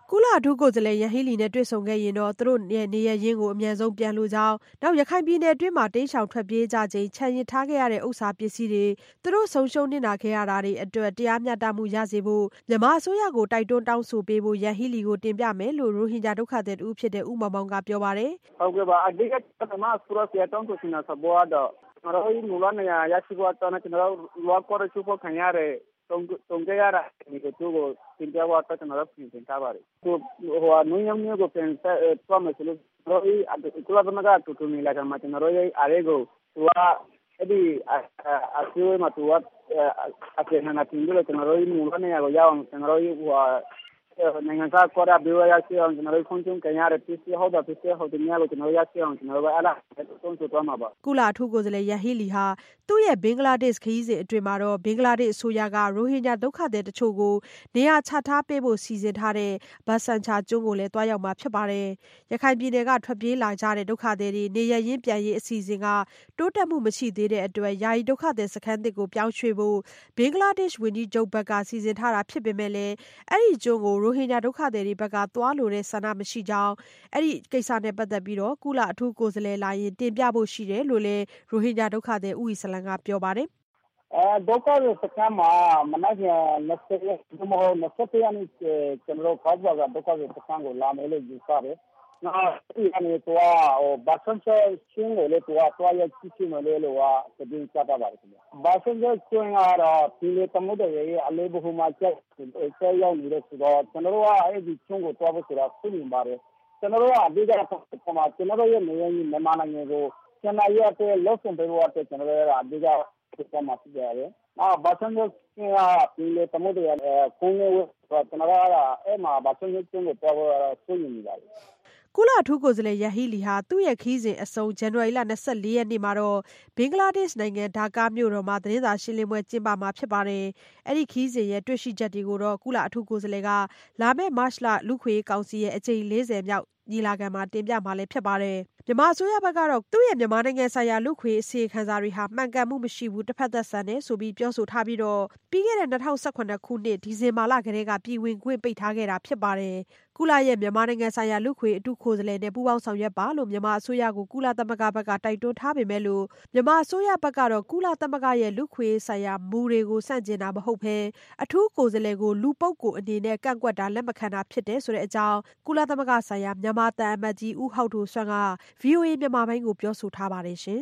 ကုလအထူးကိုယ်စားလှယ်ယန်ဟီလီနဲ့တွေ့ဆုံခဲ့ရင်တော့သူတို့ရဲ့နေရရင်းကိုအမြန်ဆုံးပြန်လိုကြောင်းနောက်ရခိုင်ပြည်နယ်အတွင်းမှာတိမ်းရှောင်ထွက်ပြေးကြချိန်ခြံရစ်ထားခဲ့ရတဲ့ဥစ္စာပစ္စည်းတွေသူတို့ဆုံးရှုံးနေတာခဲ့ရတာတွေအတွက်တရားမျှတမှုရစေဖို့မြန်မာအစိုးရကိုတိုက်တွန်းတောင်းဆိုပေးဖို့ယန်ဟီလီကိုတင်ပြမယ်လို့ရိုဟင်ဂျာဒုက္ခသည်တူဖြစ်တဲ့ဦးမောင်မောင်ကပြောပါတယ်။ဟုတ်ကဲ့ပါအဓိကမြန်မာစပရော့စီတောင်းဆိုနေတာဆိုတော့ကျွန်တော်တို့မူလနေရာရရှိဖို့တော့ကျွန်တော်တို့လောကောရချိုးဖို့ခံရတဲ့တုံတုံကြရတာဒီကိုသူ့ကိုတင်ပြဖို့တော့ကျွန်တော်တို့ပြင်ဆင်ထားပါတယ်။သူဟိုနုညံမျိုးကိုပြန်ဆက်သွားမယ်ဆိုလို့တို့ဒီကုလသမဂ္ဂတူတူနေလာကြမှာကျွန်တော်တို့ရဲ့အားကိုသူကအဲ့ဒီအဆွေးမှာသူကအကျဉ်းနာတင်လို့ကျွန်တော်တို့မူလနေရာကိုရောက်အောင်ကျွန်တော်တို့ဟိုနိုင်ငံကကောရဘေးရရှိအောင်ကျွန်တော်တို့ခွင့်ပြုကြရတဲ့ပစ္စည်းဟုတ်တာပစ္စည်းဟုတ်တယ်များလို့ကျွန်တော်ရရှိအောင်ကျွန်တော်တို့အဲ့ဒါသုံးဆိုသွားမှာပါကုလအထူးကိုယ်စားလှယ်ယန်ဟီလီဟာသူ့ရဲ့ဘင်္ဂလားဒေ့ရှ်ခရီးစဉ်အတွင်းမှာတော့ဘင်္ဂလားဒေ့ရှ်အစိုးရကရိုဟင်ဂျာဒုက္ခသည်တချို့ကိုနေရာချထားပေးဖို့စီစဉ်ထားတဲ့ဘာဆန်ချာကျွန်းကိုလည်းတွားရောက်မှာဖြစ်ပါတယ်ရခိုင်ပြည်နယ်ကထွက်ပြေးလာကြတဲ့ဒုက္ခသည်တွေနေရရင်းပြန်ရေးအစီအစဉ်ကတိုးတက်မှုမရှိသေးတဲ့အတွက်ယာယီဒုက္ခသည်စခန်းသစ်ကိုပြောင်းရွှေ့ဖို့ဘင်္ဂလားဒေ့ရှ်ဝန်ကြီးချုပ်ဘက်ကစီစဉ်ထားတာဖြစ်ပေမဲ့လည်းအဲ့ဒီကျွန်းကိုရိုဟင်ဂျာဒုက္ခသည်တွေဘက်ကသွားလို့တဲ့ဆန္ဒမရှိကြောင်းအဲ့ဒီကိစ္စနဲ့ပတ်သက်ပြီးတော့ကုလအထူးကိုယ်စားလှယ်လာရင်တင်ပြဖို့ရှိတယ်လို့လည်းရိုဟင်ဂျာဒုက္ခသည်ဦးအီစလန်ကပြောပါတယ်အဲဒုက္ခသည်စခန်းမှာမနက်ဖြန်နှစ်ဆယ်ရက်ဒီမှာနှစ်ဆယ်ရက်နေ့ကျွန်တော်ခေါ်ပါကဒုက္ခသည်စခန်းကိုလာမယ်လို့ယူဆတယ်နော်ဒီအနေနဲ့တော့ဘာဆန်ချာချင်းကိုလည်းတော့တွားရကြည့်ချင်တယ်လို့ကတည်ကြတာပါခင်ဗျဘာဆန်ချာချင်းကတော့ဒီလေတမှုတွေရဲ့အလေးဘဟုမှာချက်ဆဲရောက်နေတဲ့ဆိုတော့ကျွန်တော်တို့ကအဲ့ဒီချင်းကိုတွားဖို့ဆိုတာသိနေပါတယ်ကျွန်တော်တို့ကအဓိကပုံမှာကျွန်တော်တို့ရဲ့နေရာကြီးမြန်မာနိုင်ငံကိုကျွန်တော်ရဲ့အတွက်လောက်ဆုံးပေးဖို့အတွက်ကျွန်တော်တို့ကအဓိကပုံမှာပြရတယ်။နောက်ဘာသာရေးကဒီလေတမိုးတွေခုံးနေကျွန်တော်ကအဲ့မှာဘာသာရေးကျင်းကိုပေါ်ဆွေးနွေးနေပါတယ်ကုလအထူးကိုယ်စားလှယ်ယန်ဟီလီဟာသူ့ရဲ့ခီးစဉ်အစုံဇန်နဝါရီလ၂၄ရက်နေ့မှာတော့ဘင်္ဂလားဒေ့ရှ်နိုင်ငံဒါကာမြို့တော်မှာသတင်းစာရှင်းလင်းပွဲကျင်းပမှာဖြစ်ပါတယ်။အဲ့ဒီခီးစဉ်ရဲ့တွေ့ရှိချက်တွေကိုတော့ကုလအထူးကိုယ်စားလှယ်ကလာမယ့်မတ်လလူခွေကောင်စီရဲ့အကြိမ်၄၀မြောက်ညီလာခံမှာတင်ပြမှာလည်းဖြစ်ပါတယ်။မြန်မာအစိုးရဘက်ကတော့သူ့ရဲ့မြန်မာနိုင်ငံဆိုင်ရာလူခွေအစီအခံစာတွေဟာမှန်ကန်မှုမရှိဘူးတစ်ဖက်သက်ဆန်တယ်ဆိုပြီးပြောဆိုထားပြီးတော့ပြီးခဲ့တဲ့၂၀၁၇ခုနှစ်ဒီဇင်ဘာလကတည်းကပြည်ဝင်ခွင့်ပိတ်ထားခဲ့တာဖြစ်ပါတယ်။ကုလရဲ့မြန်မာနိုင်ငံဆိုင်ရာလူခွေအထူးကိုယ်စားလှယ်နဲ့ပူးပေါင်းဆောင်ရွက်ပါလို့မြန်မာအစိုးရကိုကုလသမဂ္ဂဘက်ကတိုက်တွန်းထားပေမဲ့လို့မြန်မာအစိုးရဘက်ကတော့ကုလသမဂ္ဂရဲ့လူခွေဆိုင်ရာမူတွေကိုစန့်ကျင်တာမဟုတ်ဘဲအထူးကိုယ်စားလှယ်ကိုလူပုဂ္ဂိုလ်အနေနဲ့ကန့်ကွက်တာလက်မခံတာဖြစ်တယ်ဆိုတဲ့အကြောင်းကုလသမဂ္ဂဆိုင်ရာမြန်မာတန်အမတ်ကြီးဦးဟောက်ထိုဆွမ်းက ဗွီအိုအေ မြန်မာပိုင်းကိုပြောဆိုထားပါတယ်ရှင်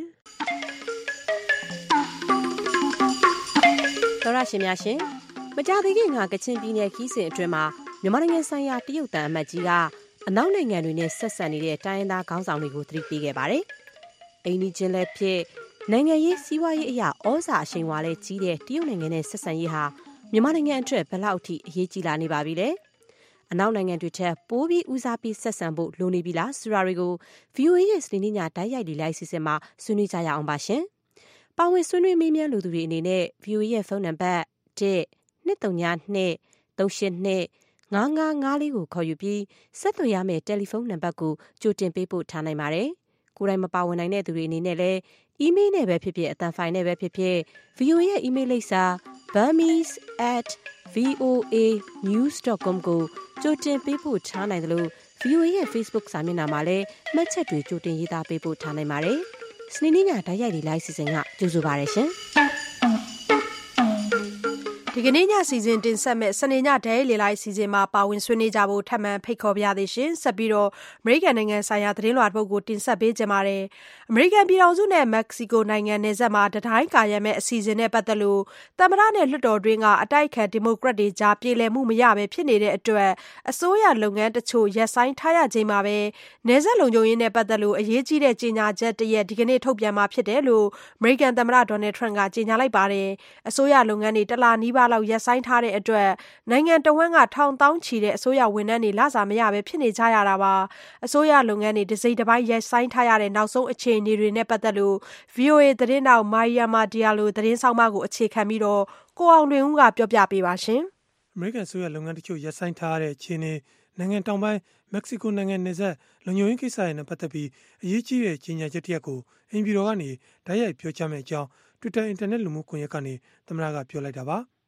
။သောရရှင်များရှင်မကြသေးခင်ကကချင်ပြည်နယ်ခီးစဉ်အတွင်းမှာမြန်မာနိုင်ငံဆိုင်ရာတရုတ်တန်အမတ်ကြီးကအနောက်နိုင်ငံတွေနဲ့ဆက်ဆံနေတဲ့တိုင်းရင်းသားခေါင်းဆောင်တွေကိုသတိပေးခဲ့ပါတယ်။အိန္ဒိချင်းလည်းဖြစ်နိုင်ငံရေးစီးပွားရေးအရာဩဇာအရှိန်အဝါလည်းကြီးတဲ့တရုတ်နိုင်ငံနဲ့ဆက်ဆံရေးဟာမြန်မာနိုင်ငံအတွက်ဘယ်လောက်ထိအရေးကြီးလာနေပါပြီလဲ။အနောက်နိုင်ငံတွေထက်ပိုပြီးဦးစားပေးဆက်ဆံဖို့လိုနေပြီလားဆိုတာတွေကို ဗွီအိုအေ ရဲ့စနေနေ့ညတိုက်ရိုက်ဒီလိုက်စီစဉ်မှာဆွေးနွေးကြရအောင်ပါရှင်။ပါဝင်ဆွေးနွေးမေးမြန်းလူသူတွေအနေနဲ့ ဗွီအိုအေ ရဲ့ဖုန်းနံပါတ်၁ ၂၃၂ ၃၈၂ ၅၅၅လေးကိုခေါ်ယူပြီးဆက်သွယ်ရမယ့်တယ်လီဖုန်းနံပါတ်ကိုကြိုတင်ပေးပို့ထားနိုင်ပါတယ်။ကိုယ်တိုင်မပါဝင်နိုင်တဲ့သူတွေအနေနဲ့လည်းအီးမေးလ်နဲ့ပဲဖြစ်ဖြစ်အသံဖိုင်နဲ့ပဲဖြစ်ဖြစ် ဗွီအိုအေ ရဲ့အီးမေးလ်လိပ်စာ burmese at voanews dot com ကိုကြိုတင်ပေးပို့ထားနိုင်တယ်လို့ ဗွီအိုအေ ရဲ့ Facebook စာမျက်နှာမှာလည်းမှတ်ချက်တွေကြိုတင်ရေးသားပေးပို့ထားနိုင်ပါတယ်။စနေနေ့ညတိုက်ရိုက်ဒီလိုက်စီစဉ်ကကြိုဆိုပါရရှင်။ဒီကနေ့ညစီစဉ်တင်ဆက်မဲ့စနေညဒဲလေလိုက်စီစဉ်မှာပါဝင်ဆွေးနွေးကြဖို့ထပ်မံဖိတ်ခေါ်ပါရသေးရှင်ဆက်ပြီးတော့အမေရိကန်နိုင်ငံဆိုင်ရာသတင်းလွှာတစ်ပုဒ်ကိုတင်ဆက်ပေးကြပါမယ်အမေရိကန်ပြည်ထောင်စုနဲ့မက္ကဆီကိုနိုင်ငံနယ်စပ်မှာတတိုင်းကာရမဲ့အစီအစဉ်နဲ့ပတ်သက်လို့သမ္မတနဲ့လွှတ်တော်တွင်းကအတိုက်ခံဒီမိုကရက်တွေကြားပြေလည်မှုမရပဲဖြစ်နေတဲ့အတွက်အစိုးရလုပ်ငန်းတချို့ရပ်ဆိုင်းထားရချိန်မှာပဲနယ်စပ်လုံခြုံရေးနဲ့ပတ်သက်လို့အရေးကြီးတဲ့ကြေညာချက်တရက်ဒီကနေ့ထုတ်ပြန်မှာဖြစ်တယ်လို့အမေရိကန်သမ္မတဒေါ်နယ်ထရန့်ကကြေညာလိုက်ပါတယ်အစိုးရလုပ်ငန်းတွေတလားနီးပါးလောက်ရပ်ဆိုင်းထားတဲ့အတွက်နိုင်ငံတော်ဝန်ကထောင်တောင်းချီတဲ့အစိုးရဝန်ထမ်းတွေလစာမရပဲဖြစ်နေကြရတာပါအစိုးရလုပ်ငန်းတွေတစိမ့်တစ်ပိုင်းရပ်ဆိုင်းထားရတဲ့နောက်ဆုံးအခြေအနေတွေနဲ့ပတ်သက်လို့ ဗွီအိုအေ သတင်းတောက်မာရီယာမာဒီယာလိုသတင်းဆောင်မကိုအခြေခံပြီးတော့ကိုအောင်လွင်ဦးကပြောပြပေးပါရှင်အမေရိကန်အစိုးရလုပ်ငန်းတချို့ရပ်ဆိုင်းထားရတဲ့အခြေအနေနိုင်ငံတောင်ပိုင်းမက္ကဆီကိုနိုင်ငံနယ်စပ်လုံခြုံရေးကိစ္စတွေနဲ့ပတ်သက်ပြီးအရေးကြီးတဲ့ကြေညာချက်တစ်ရပ်ကိုအင်ပြည်တော်ကနေတိုက်ရိုက်ပြောကြားမယ့်အကြောင်း Twitter အင်တာနက်လူမှုကွန်ရက်ကနေသမ္မတကပြောလိုက်တာပါ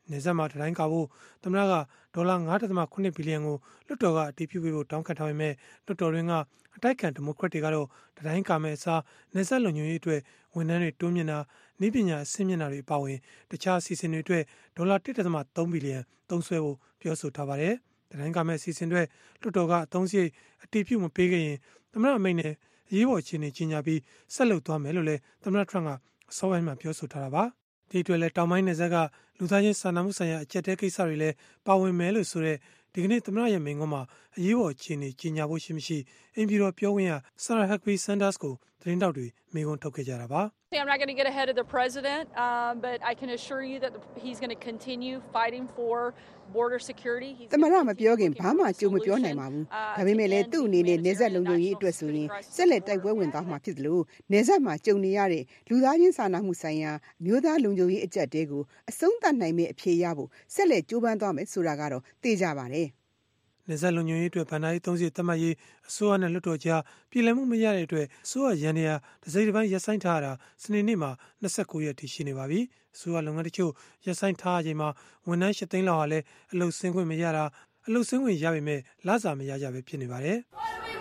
နေဆက်မှာတတိုင်းကာဖို့သမ္မတကဒေါ်လာ ငါးဒသမခုနှစ် ဘီလီယံကိုလွှတ်တော်ကအတည်ပြုပေးဖို့တောင်းခံထားပေမဲ့လွှတ်တော်တွင်ကအတိုက်ခံဒီမိုကရက်တွေကတော့တတိုင်းကာမဲ့အစားနေဆက်လုံခြုံရေးအတွက်ဝန်ထမ်းတွေတိုးမြင့်တာနည်းပညာအဆင့်မြင့်တာတွေအပါအဝင်တခြားအစီအစဉ်တွေအတွက်ဒေါ်လာ တစ်ဒသမသုံး ဘီလီယံသုံးစွဲဖို့ပြောဆိုထားပါတယ်။တတိုင်းကာမဲ့အစီအစဉ်တွေလွှတ်တော်ကအသုံးစရိတ်အတည်ပြုမပေးခဲ့ရင်သမ္မတအမိန့်နဲ့အရေးပေါ်အခြေအနေကြီးညာပြီးဆက်လုပ်သွားမယ်လို့လည်းသမ္မတထရန့်ကအစောပိုင်းမှာပြောဆိုထားတာပါ။ဒီအတွက်လည်းတောင်ပိုင်းနယ်စပ်ကလူသားချင်းစာနာမှုဆိုင်ရာအကျပ်တဲကိစ္စတွေလည်းပါဝင်မယ်လို့ဆိုတဲ့ဒီကနေ့သမ္မတရဲ့မိန့်ခွန်းမှာအရေးပေါ်အခြေအနေကြီးညာဖို့ရှိမရှိအိမ်ပြည်တော်ပြောခွင့်ရ Sarah Huckabee Sanders ကိုသတင်းတောက်တွေမိန့်ခွန်းထုတ်ခဲ့ကြတာပါ။ I'm not going to get ahead of the president, um, but I can assure you that the, he's going to continue fighting for border security. သမ္မတမပြောခင်ဘာမှကြိုမပြောနိုင်ပါဘူး။ဒါပေမဲ့လည်းသူ့အနေနဲ့နေဆက်လုံခြုံရေးအတွက်ဆိုရင်ဆက်လက်တိုက်ပွဲဝင်သွားမှာဖြစ်သလိုနေဆက်မှာကြုံနေရတဲ့လူသားချင်းစာနာမှုဆိုင်ရာမျိုးသားလုံခြုံရေးအကျပ်တဲကိုအဆုံးသတ်နိုင်မယ့်အဖြေရဖို့ဆက်လက်ကြိုးပမ်းသွားမယ်ဆိုတာကတော့သိကြပါတယ်။နေဆက်လုံခြုံရေးအတွက်ဗန်ဒါရေးသုံးစီတတ်မှတ်ရေးအစိုးရနဲ့လွှတ်တော်ကြားပြည်လည်မှုမရတဲ့အတွက်အစိုးရရန်နေရဒစိတစ်ပိုင်းရပ်ဆိုင်းထားတာစနေနေ့မှာနှစ်ဆယ့်ကိုရက်ထိရှိနေပါပြီ။အစိုးရလုပ်ငန်းတချို့ရပ်ဆိုင်းထားချိန်မှာဝန်ထမ်းရှစ်သိန်းလောက်ဟာလည်းအလုပ်ဆင်းခွင့်မရတာအလုပ်ဆင်းခွင့်ရပေမဲ့လစာမရကြပဲဖြစ်နေပါတယ်။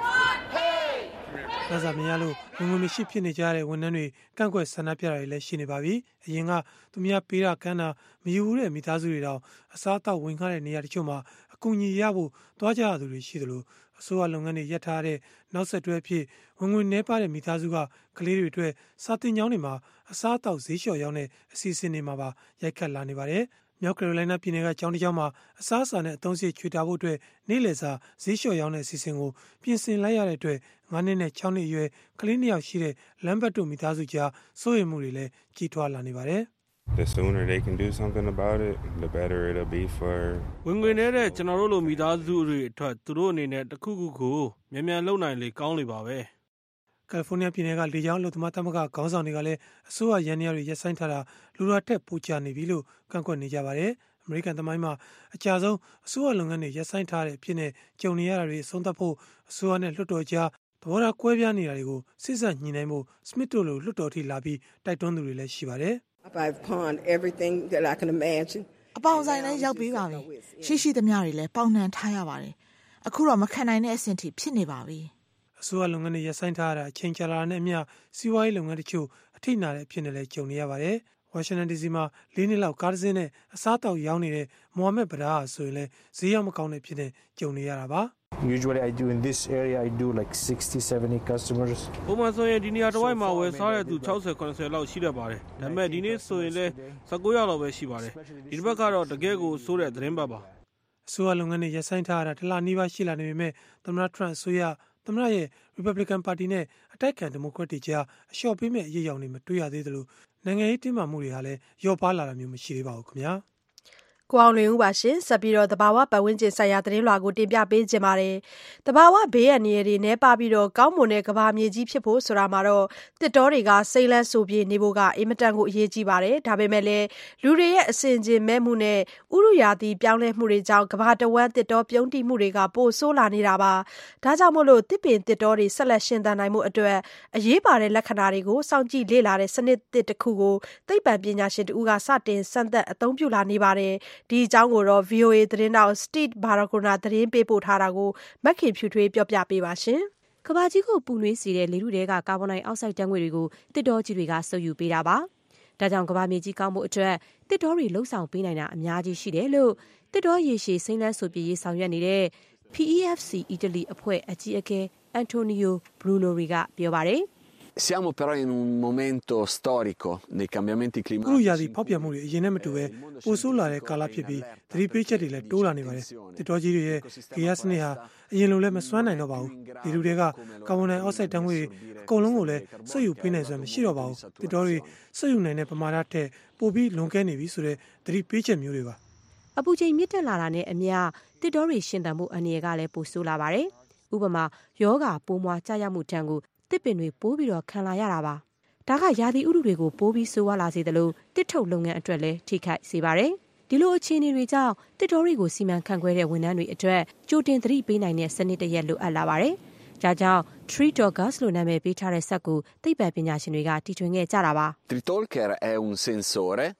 လစာမရလို့ဝင်ငွေမရှိဖြစ်နေကြတဲ့ဝန်ထမ်းတွေကန့်ကွက်ဆန္ဒပြတာတွေလည်းရှိနေပါပြီ။အရင်ကသူများပေးတာကမ်းတာမယူတဲ့မိသားစုတွေတောင်အစားအသောက်ဝင်ကားတဲ့နေရာတချို့မှာအကူအညီရဖို့တွားကြရသူတွေရှိသလိုအစိုးရလုပ်ငန်းတွေရပ်ထားတဲ့နောက်ဆက်တွဲအဖြစ်ဝင်ငွေနှဲပါတဲ့မိသားစုကကလေးတွေအတွက်စာသင်ကျောင်းတွေမှာအစားအသောက်ဈေးလျှော့ရောင်းတဲ့အစီအစဉ်တွေမှာပါရိုက်ခတ်လာနေပါတယ်။မြောက်ကယ်ရိုလိုင်းနားပြည်နယ်ကကျောင်းတစ်ကျောင်းမှာအစားအစာနဲ့အသုံးစရိတ်ချွေတာဖို့အတွက်နေ့လည်စာဈေးလျှော့ရောင်းတဲ့အစီအစဉ်ကိုပြင်ဆင်လိုက်ရတဲ့အတွက်ငါးနှစ်နဲ့ခြောက်နှစ်အရွယ်ကလေးနှစ်ယောက်ရှိတဲ့လမ်းဘတ်တို့မိသားစုကြားစိုးရိမ်မှုတွေလည်းကြီးထွားလာနေပါတယ်။ The sooner they can do something about it, the better it'll be for ဝင်ငွေနေတဲ့ကျွန်တော်တို့လိုမိသားစုတွေအတွက်သူတို့အနေနဲ့တခုခုကိုမြန်မြန်လုပ်နိုင်လေကောင်းလေပါပဲကယ်လီဖိုးနီးယားပြည်နယ်ကလေကြောင်းအလုပ်သမားသမဂ္ဂခေါင်းဆောင်တွေကလည်းအစိုးရရန်နေရတွေရပ်ဆိုင်းထားတာလူရာထက်ပိုကျနေပြီလို့ကန့်ကွက်နေကြပါတယ်။အမေရိကန်သမိုင်းမှာအကြဆုံးအစိုးရလုပ်ငန်းတွေရပ်ဆိုင်းထားတဲ့အဖြစ်နဲ့ကြုံနေရတာတွေအဆုံးသတ်ဖို့အစိုးရနဲ့လွှတ်တော်ကြားသဘောထားကွဲပြားနေတာတွေကိုစစ်ဆက်ညှိနှိုင်းဖို့စမစ်တို့လိုလွှတ်တော်ထိလာပြီးတိုက်တွန်းသူတွေလည်းရှိပါတယ်။ I've pawned everything that I can imagine. အပေါင်ဆိုင်လည်းရောက်ပြီးပါပြီ။ရှိရှိသမျှတွေလည်းပေါင်နှံထားရပါတယ်။အခုတော့မခံနိုင်တဲ့အဆင့်ထိဖြစ်နေပါပြီ။အစိုးရလုပ်ငန်းတွေရပ်ဆိုင်းထားရတာအချိန်ကြာလာတဲ့နဲ့အမျှစီးပွားရေးလုပ်ငန်းတချို့အထိနာတဲ့အဖြစ်နဲ့လည်းကြုံနေရပါတယ်။ဝါရှင်တန်ဒီစီမှာလေးနှစ်လောက်ကားတစ်စင်းနဲ့အစားတောက်ရောင်းနေတဲ့မိုဟာမက်ဗဒါဟာဆိုရင်လည်းဈေးရောက်မကောင်းတဲ့အဖြစ်နဲ့ကြုံနေရတာပါ။ Usually I do in this area I do like sixty seventy customers. ပုံမှန်ဆိုရင်ဒီနေရာတစ်ဝိုက်မှာဝယ်စားတဲ့သူ၆၀ ၇၀လောက်ရှိတတ်ပါတယ်။ဒါပေမဲ့ဒီနေ့ဆိုရင်လည်း၁၉ယောက်လောက်ပဲရှိပါတယ်။ဒီတစ်ပတ်ကတော့တကယ်ကိုဆိုးတဲ့သတင်းပတ်ပါ။အစိုးရလုပ်ငန်းတွေရပ်ဆိုင်းထားရတာတလနီးပါးရှိလာနေပေမဲ့သမ္မတထရန့်အစိုးရသမ္မတရဲ့ Republican Party နဲ့အတိုက်ခံဒီမိုကရက်တွေကြားအလျှော့ပေးမဲ့အရေးအယောင်တွေမတွေ့ရသေးသလိုနိုင်ငံရေးတင်းမာမှုတွေဟာလည်းလျော့ပါလာတာမျိုးမရှိသေးပါဘူးခင်ဗျာ။ကိုအောင်လွင်ဦးပါရှင်ဆက်ပြီးတော့တဘာဝပတ်ဝန်းကျင်ဆိုင်ရာသတင်းလွှာကိုတင်ပြပေးခြင်းပါတယ်တဘာဝဘေးအန္တရာယ်တွေနဲပါပြီးတော့ကောင်းမွန်တဲ့ကဘာမြေကြီးဖြစ်ဖို့ဆိုတာမှာတော့တစ်တော်တွေကစိတ်လန်းဆိုပြေနေဖို့ကအင်မတန်ကိုအရေးကြီးပါတယ်ဒါပေမဲ့လည်းလူတွေရဲ့အစဉ်ချင်းမဲ့မှုနဲ့ဥရုယာတိပြောင်းလဲမှုတွေကြောင့်ကဘာတဝမ်းတစ်တော်ပြုံးတိမှုတွေကပိုဆိုးလာနေတာပါဒါကြောင့်မို့လို့တစ်ပင်တစ်တော်တွေဆက်လက်ရှင်သန်နိုင်မှုအတွက်အရေးပါတဲ့လက္ခဏာတွေကိုစောင့်ကြည့်လေ့လာတဲ့စနစ်တစ်ခုကိုသိပ္ပံပညာရှင်တို့ကစတင်စမ်းသပ်အသုံးပြုလာနေပါတယ်ဒီအကြောင်းကိုတော့ ဗွီအိုအေ သတင်းတောက် Steve Baragona သတင်းပေးပို့ထားတာကိုမက်ခင်ဖြူထွေးပြောပြပေးပါရှင်။ကဘာကြီးကိုပူနွေးစေတဲ့လေထုထဲကကာဗွန်ဒိုင်အောက်ဆိုက်ဓာတ်ငွေ့တွေကိုတစ်တော်ကြီးတွေကစုပ်ယူပေးတာပါ။ဒါကြောင့်ကဘာမြေကြီးကောင်းမှုအတွက်တစ်တော်တွေလှုပ်ဆောင်ပေးနိုင်တာအများကြီးရှိတယ်လို့တစ်တော်ရေရှည်စိမ့်လန်းဆိုပြေးရေးဆောင်ရွက်နေတဲ့ P E F C Italy အဖွဲ့အကြီးအကဲ Antonio Brunori ကပြောပါတယ်။ Siamo però in un momento storico nei cambiamenti climatici. ဥရုယာတိဖောက်ပြန်မှုတွေအရင်နဲ့မတူပဲပိုဆိုးလာတဲ့ကာလဖြစ်ပြီးသတိပေးချက်တွေလည်းတိုးလာနေပါတယ်။တစ်တော်ကြီးတွေရဲ့ဂေယစနစ်ဟာအရင်လိုလည်းမစွမ်းနိုင်တော့ပါဘူး။ဒီလူတွေကကာဗွန်ဒိုင်အောက်ဆိုက်ဓာတ်ငွေ့တွေအကုန်လုံးကိုလည်းစုပ်ယူပေးနိုင်စွမ်းမရှိတော့ပါဘူး။တစ်တော်တွေစုပ်ယူနိုင်တဲ့ပမာဏထက်ပိုပြီးလွန်ကဲနေပြီဆိုတဲ့သတိပေးချက်မျိုးတွေပါ။အပူချိန်မြင့်တက်လာတာနဲ့အမျှတစ်တော်တွေရှင်သန်မှုအန္တရာယ်ကလည်းပိုဆိုးလာပါတယ်။ဥပမာယောဂပိုးမွားကြာရမှုတန်းကိုတစ်ပင်တွေပိုးပြီးတော့ခံလာရတာပါဒါကရာသီဥတုတွေကိုပိုးပြီးဆိုးဝါးလာစေတယ်လို့တစ်ထုတ်လုပ်ငန်းအတွက်လည်းထိခိုက်စေပါတယ်ဒီလိုအခြေအနေတွေကြောင့်တစ်တော်တွေကိုစီမံခန့်ခွဲတဲ့ဝန်ထမ်းတွေအတွက်ကြိုတင်သတိပေးနိုင်တဲ့စနစ်တရက်လိုအပ်လာပါတယ်ဒါကြောင့် Tree Talkers လို့နာမည်ပေးထားတဲ့စက်ကိုသိပ္ပံပညာရှင်တွေကတီထွင်ခဲ့ကြတာပါ Tree Talker è un sensore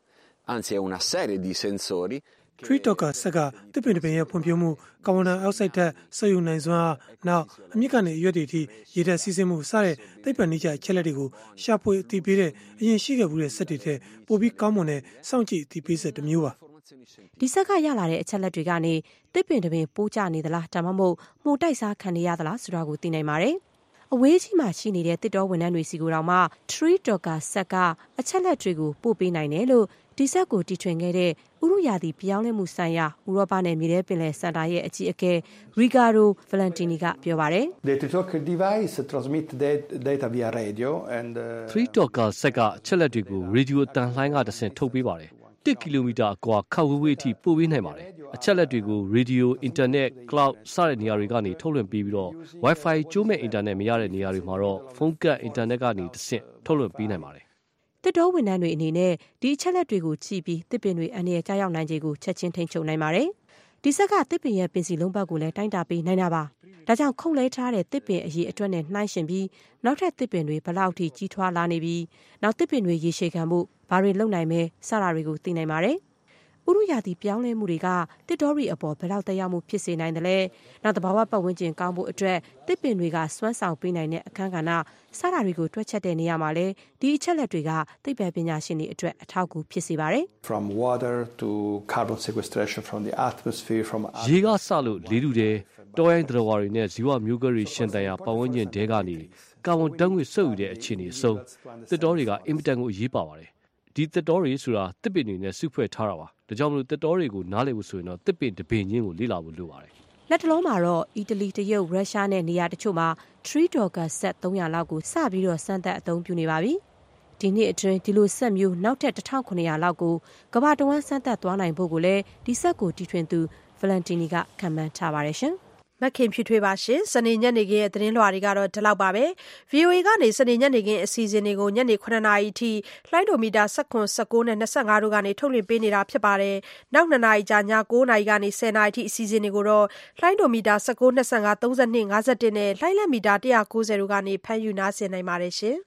anzi è una serie di sensori. Tree Talker ဆက်ကတစ်ပင်တစ်ပင်ရဲ့ဖွံ့ဖြိုးမှုကာဗွန်ဒိုင်အောက်ဆိုက်ဓာတ်ဆက်ယူနိုင်စွမ်းအားနောက်အမြင့်ကနေရွက်တွေအထိရေဓာတ်စီးဆင်းမှုစတဲ့သိပ္ပံနည်းကျအချက်လက်တွေကိုရှာဖွေအသိပေးတဲ့အရင်ရှိခဲ့မှုတဲ့စက်တွေထက်ပိုပြီးကောင်းမွန်တဲ့စောင့်ကြည့်အသိပေးစက်တစ်မျိုးပါဒီဆက်ကရလာတဲ့အချက်လက်တွေကနေတစ်ပင်တစ်ပင်ပိုးကျနေသလားဒါမှမဟုတ်မှုတိုက်စားခံနေရသလားဆိုတာကိုသိနိုင်ပါတယ်အဝေးကြီးမှာရှိနေတဲ့တစ်တော်ဝန်ထမ်းတွေစီကိုတော့မှ Tree Talker ဆက်ကအချက်လက်တွေကိုပို့ပေးနိုင်တယ်လို့ဒီဆက်ကိုတီထွင်ခဲ့တဲ့ဥရုယာတီပြောင်းလဲမှုဆိုင်ရာဥရောပနယ်မြေထဲပင်လယ်စင်တာရဲ့အကြီးအကဲ Riccardo Valentini ကပြောပါတယ် The Tree Talker device transmit data via radio and Tree Talker ဆက်ကချက်လက်တွေကိုရေဒီယိုအတန်လှိုင်းကတဆင့်ထုတ်ပေးပါတယ်တစ်ကီလိုမီတာအကွာခက်ဝေးဝေးအထိပို့ပေးနိုင်ပါတယ်အချက်လက်တွေကိုရေဒီယိုအင်တာနက်ကလောက်စတဲ့နေရာတွေကနေထုတ်လွှင့်ပေးပြီးတော့ Wi-Fi ကျိုးမဲ့အင်တာနက်မရတဲ့နေရာတွေမှာတော့ဖုန်းကတ်အင်တာနက်ကနေတဆင့်ထုတ်လွှင့်ပေးနိုင်ပါတယ်တစ်တော်ဝန်ထမ်းတွေအနေနဲ့ဒီအချက်လက်တွေကိုကြည့်ပြီးတစ်ပင်တွေအန္တရာယ်ကြောက်နိုင်ခြေကိုချက်ချင်းထိန်းချုပ်နိုင်ပါတယ်ဒီဆက်ကတစ်ပင်ရဲ့ပင်စီလုံးပတ်ကိုလည်းတိုင်းတာပေးနိုင်တာပါဒါကြောင့်ခုတ်လဲထားတဲ့တစ်ပင်အရေးအတွက်နဲ့နှိုင်းယှဉ်ပြီးနောက်ထပ်တစ်ပင်တွေဘလောက်ထိကြီးထွားလာနေပြီးနောက်တစ်ပင်တွေရေရှည်ခံမှုဘာတွေလုပ်နိုင်မဲစတာတွေကိုသိနိုင်ပါတယ်ဥရုယာတီပြောင်းလဲမှုတွေကတစ်တော်ရီအပေါ်ဘယ်လောက်သက်ရောက်မှုဖြစ်စေနိုင်တယ်လဲနောက်တဘာဝပတ်ဝန်းကျင်ကောင်းဖို့အတွက်တစ်ပင်တွေကစွမ်းဆောင်ပေးနိုင်တဲ့အခန်းကဏ္ဍစတာတွေကိုတွက်ချက်တဲ့နေရာမှာလဲဒီအချက်လက်တွေကသိပ္ပံပညာရှင်တွေအတွက်အထောက်အကူဖြစ်စေပါတယ် From water to carbon sequestration from the atmosphere from ရေကစလို့လေထုထဲတောရိုင်းသတ္တဝါတွေနဲ့ဇီဝမျိုးကွဲတွေရှင်သန်ရာပတ်ဝန်းကျင်တဲကနေကာဗွန်ဓာတ်ငွေ့စုပ်ယူတဲ့အခြေအနေအဆုံးတစ်တော်တွေကအင်မတန်ကိုအရေးပါပါတယ်ဒီတစ်တော်တွေဆိုတာတစ်ပင်တွေနဲ့စုဖွဲ့ထားတာပါဒါကြောင့်မလို့တစ်တော်တွေကိုနားလည်ဖို့ဆိုရင်တော့တစ်ပင်တစ်ပင်ချင်းကိုလေ့လာဖို့လိုပါတယ်လက်တလုံးမှာတော့အီတလီတရုတ်ရုရှားနဲ့နေရာတချို့မှာ Tree Talker ဆက်သုံးရာလောက်ကိုစပြီးတော့စမ်းသပ်အသုံးပြုနေပါပြီဒီနှစ်အတွင်းဒီလိုဆက်မျိုးနောက်ထပ်တစ်ထောင်ခုနှစ်ရာလောက်ကိုကမ္ဘာတဝန်းစမ်းသပ်သွားနိုင်ဖို့ကိုလည်းဒီဆက်ကိုတီထွင်သူ Valentini ကခန့်မှန်းထားပါတယ်ရှင်မခင်ဖြူထွေးပါရှင်စနေညနေခင်းရဲ့သတင်းလွှာတွေကတော့ဒီလောက်ပါပဲ ဗွီအိုအေ ကနေစနေညနေခင်းအစီအစဉ်တွေကိုညနေခုနှစ်နာရီအထိလှိုင်းဒိုမီတာ၁၇ ၁၉နဲ့၂၅တို့ကနေထုတ်လွှင့်ပေးနေတာဖြစ်ပါတယ်နောက်နှစ်နာရီကြာည၉နာရီကနေ၁၀နာရီအထိအစီအစဉ်တွေကိုတော့လှိုင်းဒိုမီတာ၁၉ ၂၅ ၃၂ ၅၁နဲ့လှိုင်းလက်မီတာ၁၉၀တို့ကနေဖမ်းယူနားဆင်နိုင်ပါတယ်ရှင်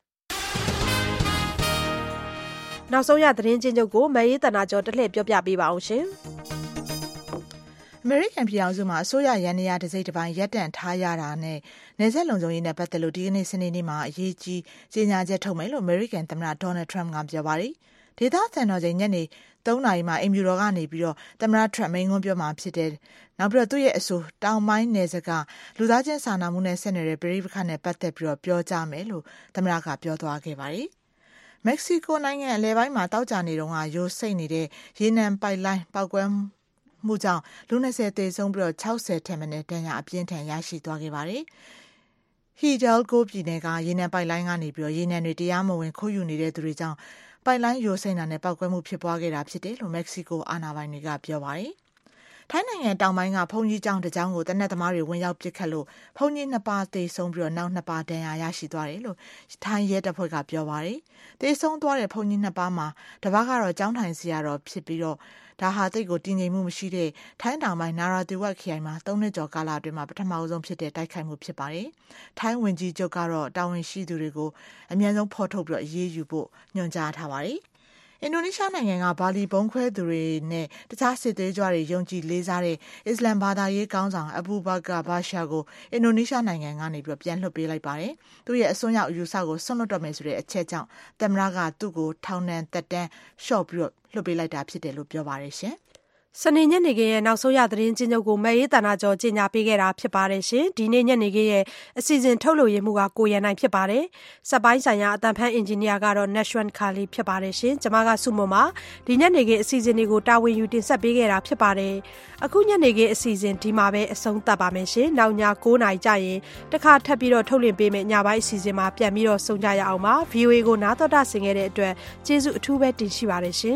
နောက်ဆုံးရသတင်းချင်းချုပ်ကိုမအေးတနာကျော်တလှည့်ပြောပြပေးပါအောင်ရှင်အမေရိကန်ပြည်ထောင်စုမှာအစိုးရရန်ရာတစိမ့်တစ်ပိုင်းရပ်တန့်ထားရတာနဲ့နယ်စပ်လုံခြုံရေးနဲ့ပတ်သက်လို့ဒီကနေ့စနေနေ့မှာအရေးကြီးကြေညာချက်ထုတ်မယ်လို့အမေရိကန်သမ္မတဒေါ်နယ်ထရမ့်ကပြောပါတယ်။ဒေသစံတော်ချိန်ညနေ၃နာရီမှာအိမ်ဖြူတော်ကနေပြီးတော့သမ္မတထရမ့်မိန့်ခွန်းပြောမှာဖြစ်တယ်။နောက်ပြီးတော့သူ့ရဲ့အဆိုတောင်ပိုင်းနယ်စပ်ကလူသားချင်းစာနာမှုနဲ့ဆက်နွယ်တဲ့ပြည်ပခါနဲ့ပတ်သက်ပြီးတော့ပြောကြားမယ်လို့သမ္မတကပြောသွားခဲ့ပါတယ်။မက္ကဆီကိုနိုင်ငံအလဲပိုင်းမှာတောက်ကြနေတော့ကရိုးစိတ်နေတဲ့ရေနံပိုက်လိုင်းပောက်ကွဲမှုကြောင့်လူ၂၀သေဆုံးပြီးတော့၆၀ထက်မနည်းဒဏ်ရာအပြင်းထန်ရရှိသွားခဲ့ပါတယ်။ Hidalgo ပြည်နယ်ကရေနံပိုက်လိုင်းကနေပြီးတော့ရေနံတွေတရားမဝင်ခိုးယူနေတဲ့သူတွေကြောင့်ပိုက်လိုင်းယိုစိမ့်တာနဲ့ပောက်ကွဲမှုဖြစ်ပွားခဲ့တာဖြစ်တယ်လို့မက္ကဆီကိုအာဏာပိုင်တွေကပြောပါတယ်။ထိုင်းနိုင်ငံတောင်ပိုင်းကဘုံကြီးကျောင်းတစ်ကျောင်းကိုတနက်သမားတွေဝင်ရောက်ပစ်ခတ်လို့ဘုံကြီးနှစ်ပါးသေဆုံးပြီးတော့နောက်နှစ်ပါးဒဏ်ရာရရှိသွားတယ်လို့ထိုင်းရဲတပ်ဖွဲ့ကပြောပါတယ်။သေဆုံးသွားတဲ့ဘုံကြီးနှစ်ပါးမှာတစ်ပါးကတော့ကျောင်းထိုင်ဆရာတော်ဖြစ်ပြီးတော့ဒါဟာတိတ်ကိုတည်ငြိမ်မှုမရှိတဲ့ထိုင်းတောင်ပိုင်းနာရာသီဝတ်ခရိုင်မှာသုံးနှစ်ကျော်ကာလအတွင်းမှာပထမဆုံးဖြစ်တဲ့တိုက်ခိုက်မှုဖြစ်ပါတယ်။ထိုင်းဝန်ကြီးချုပ်ကတော့တာဝန်ရှိသူတွေကိုအမြန်ဆုံးဖော်ထုတ်ပြီးအရေးယူဖို့ညွှန်ကြားထားပါတယ်။အင်ဒိုနီးရှားနိုင်ငံကဘာလီဘုံခွဲသူတွေနဲ့တခြားစစ်သွေးကြွတွေယုံကြည်လေးစားတဲ့အစ္စလမ်ဘာသာရေးကောင်းဆောင်အဘူဘကာဘာရှာကိုအင်ဒိုနီးရှားနိုင်ငံကနေပြီးပြန်လွှတ်ပေးလိုက်ပါတယ်။သူ့ရဲ့အစွန်းရောက်အယူဆကိုဆွန့်လွတ်တော့မယ်ဆိုတဲ့အချက်ကြောင့်သမ္မတကသူ့ကိုထောင်ဒဏ်သက်တမ်းလျှော့ပြီးတော့လွှတ်ပေးလိုက်တာဖြစ်တယ်လို့ပြောပါတယ်ရှင်။စနေညနေခင်းရဲ့နောက်ဆုံးရသတင်းချင်းချုပ်ကိုမအေးတနာကျော်ကြီးညာပေးခဲ့တာဖြစ်ပါတယ်ရှင်ဒီနေ့ညနေခင်းရဲ့အစီအစဉ်ထုတ်လို့ရမှုကကိုရန်နိုင်ဖြစ်ပါတယ်စက်ပိုင်းဆိုင်ရာအတန်ဖန်အင်ဂျင်နီယာကတော့ Nashwan Kali ဖြစ်ပါတယ်ရှင်ကျွန်မကစုမုံပါဒီညနေခင်းအစီအစဉ်တွေကိုတာဝန်ယူတင်ဆက်ပေးခဲ့တာဖြစ်ပါတယ်အခုညနေခင်းအစီအစဉ်ဒီမှာပဲအဆုံးသတ်ပါမယ်ရှင်နောက်ည၉နာရီကြာရင်တခါထပ်ပြီးတော့ထုတ်လွှင့်ပေးမယ်ညပိုင်းအစီအစဉ်မှာပြန်ပြီးတော့ဆုံကြရအောင်ပါ ဗွီအိုအေ ကိုနားတော်တာဆင်ခဲ့တဲ့အတွက်ကျေးဇူးအထူးပဲတင်ရှိပါတယ်ရှင်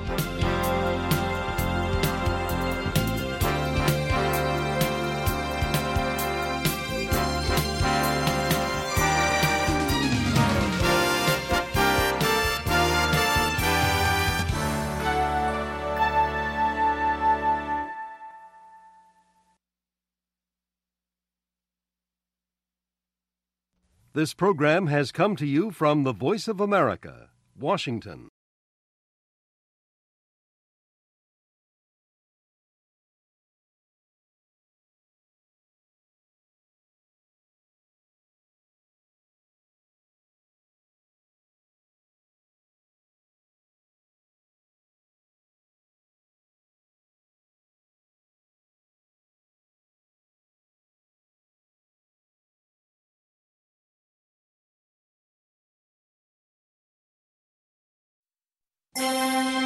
This program has come to you from the Voice of America, Washington. ။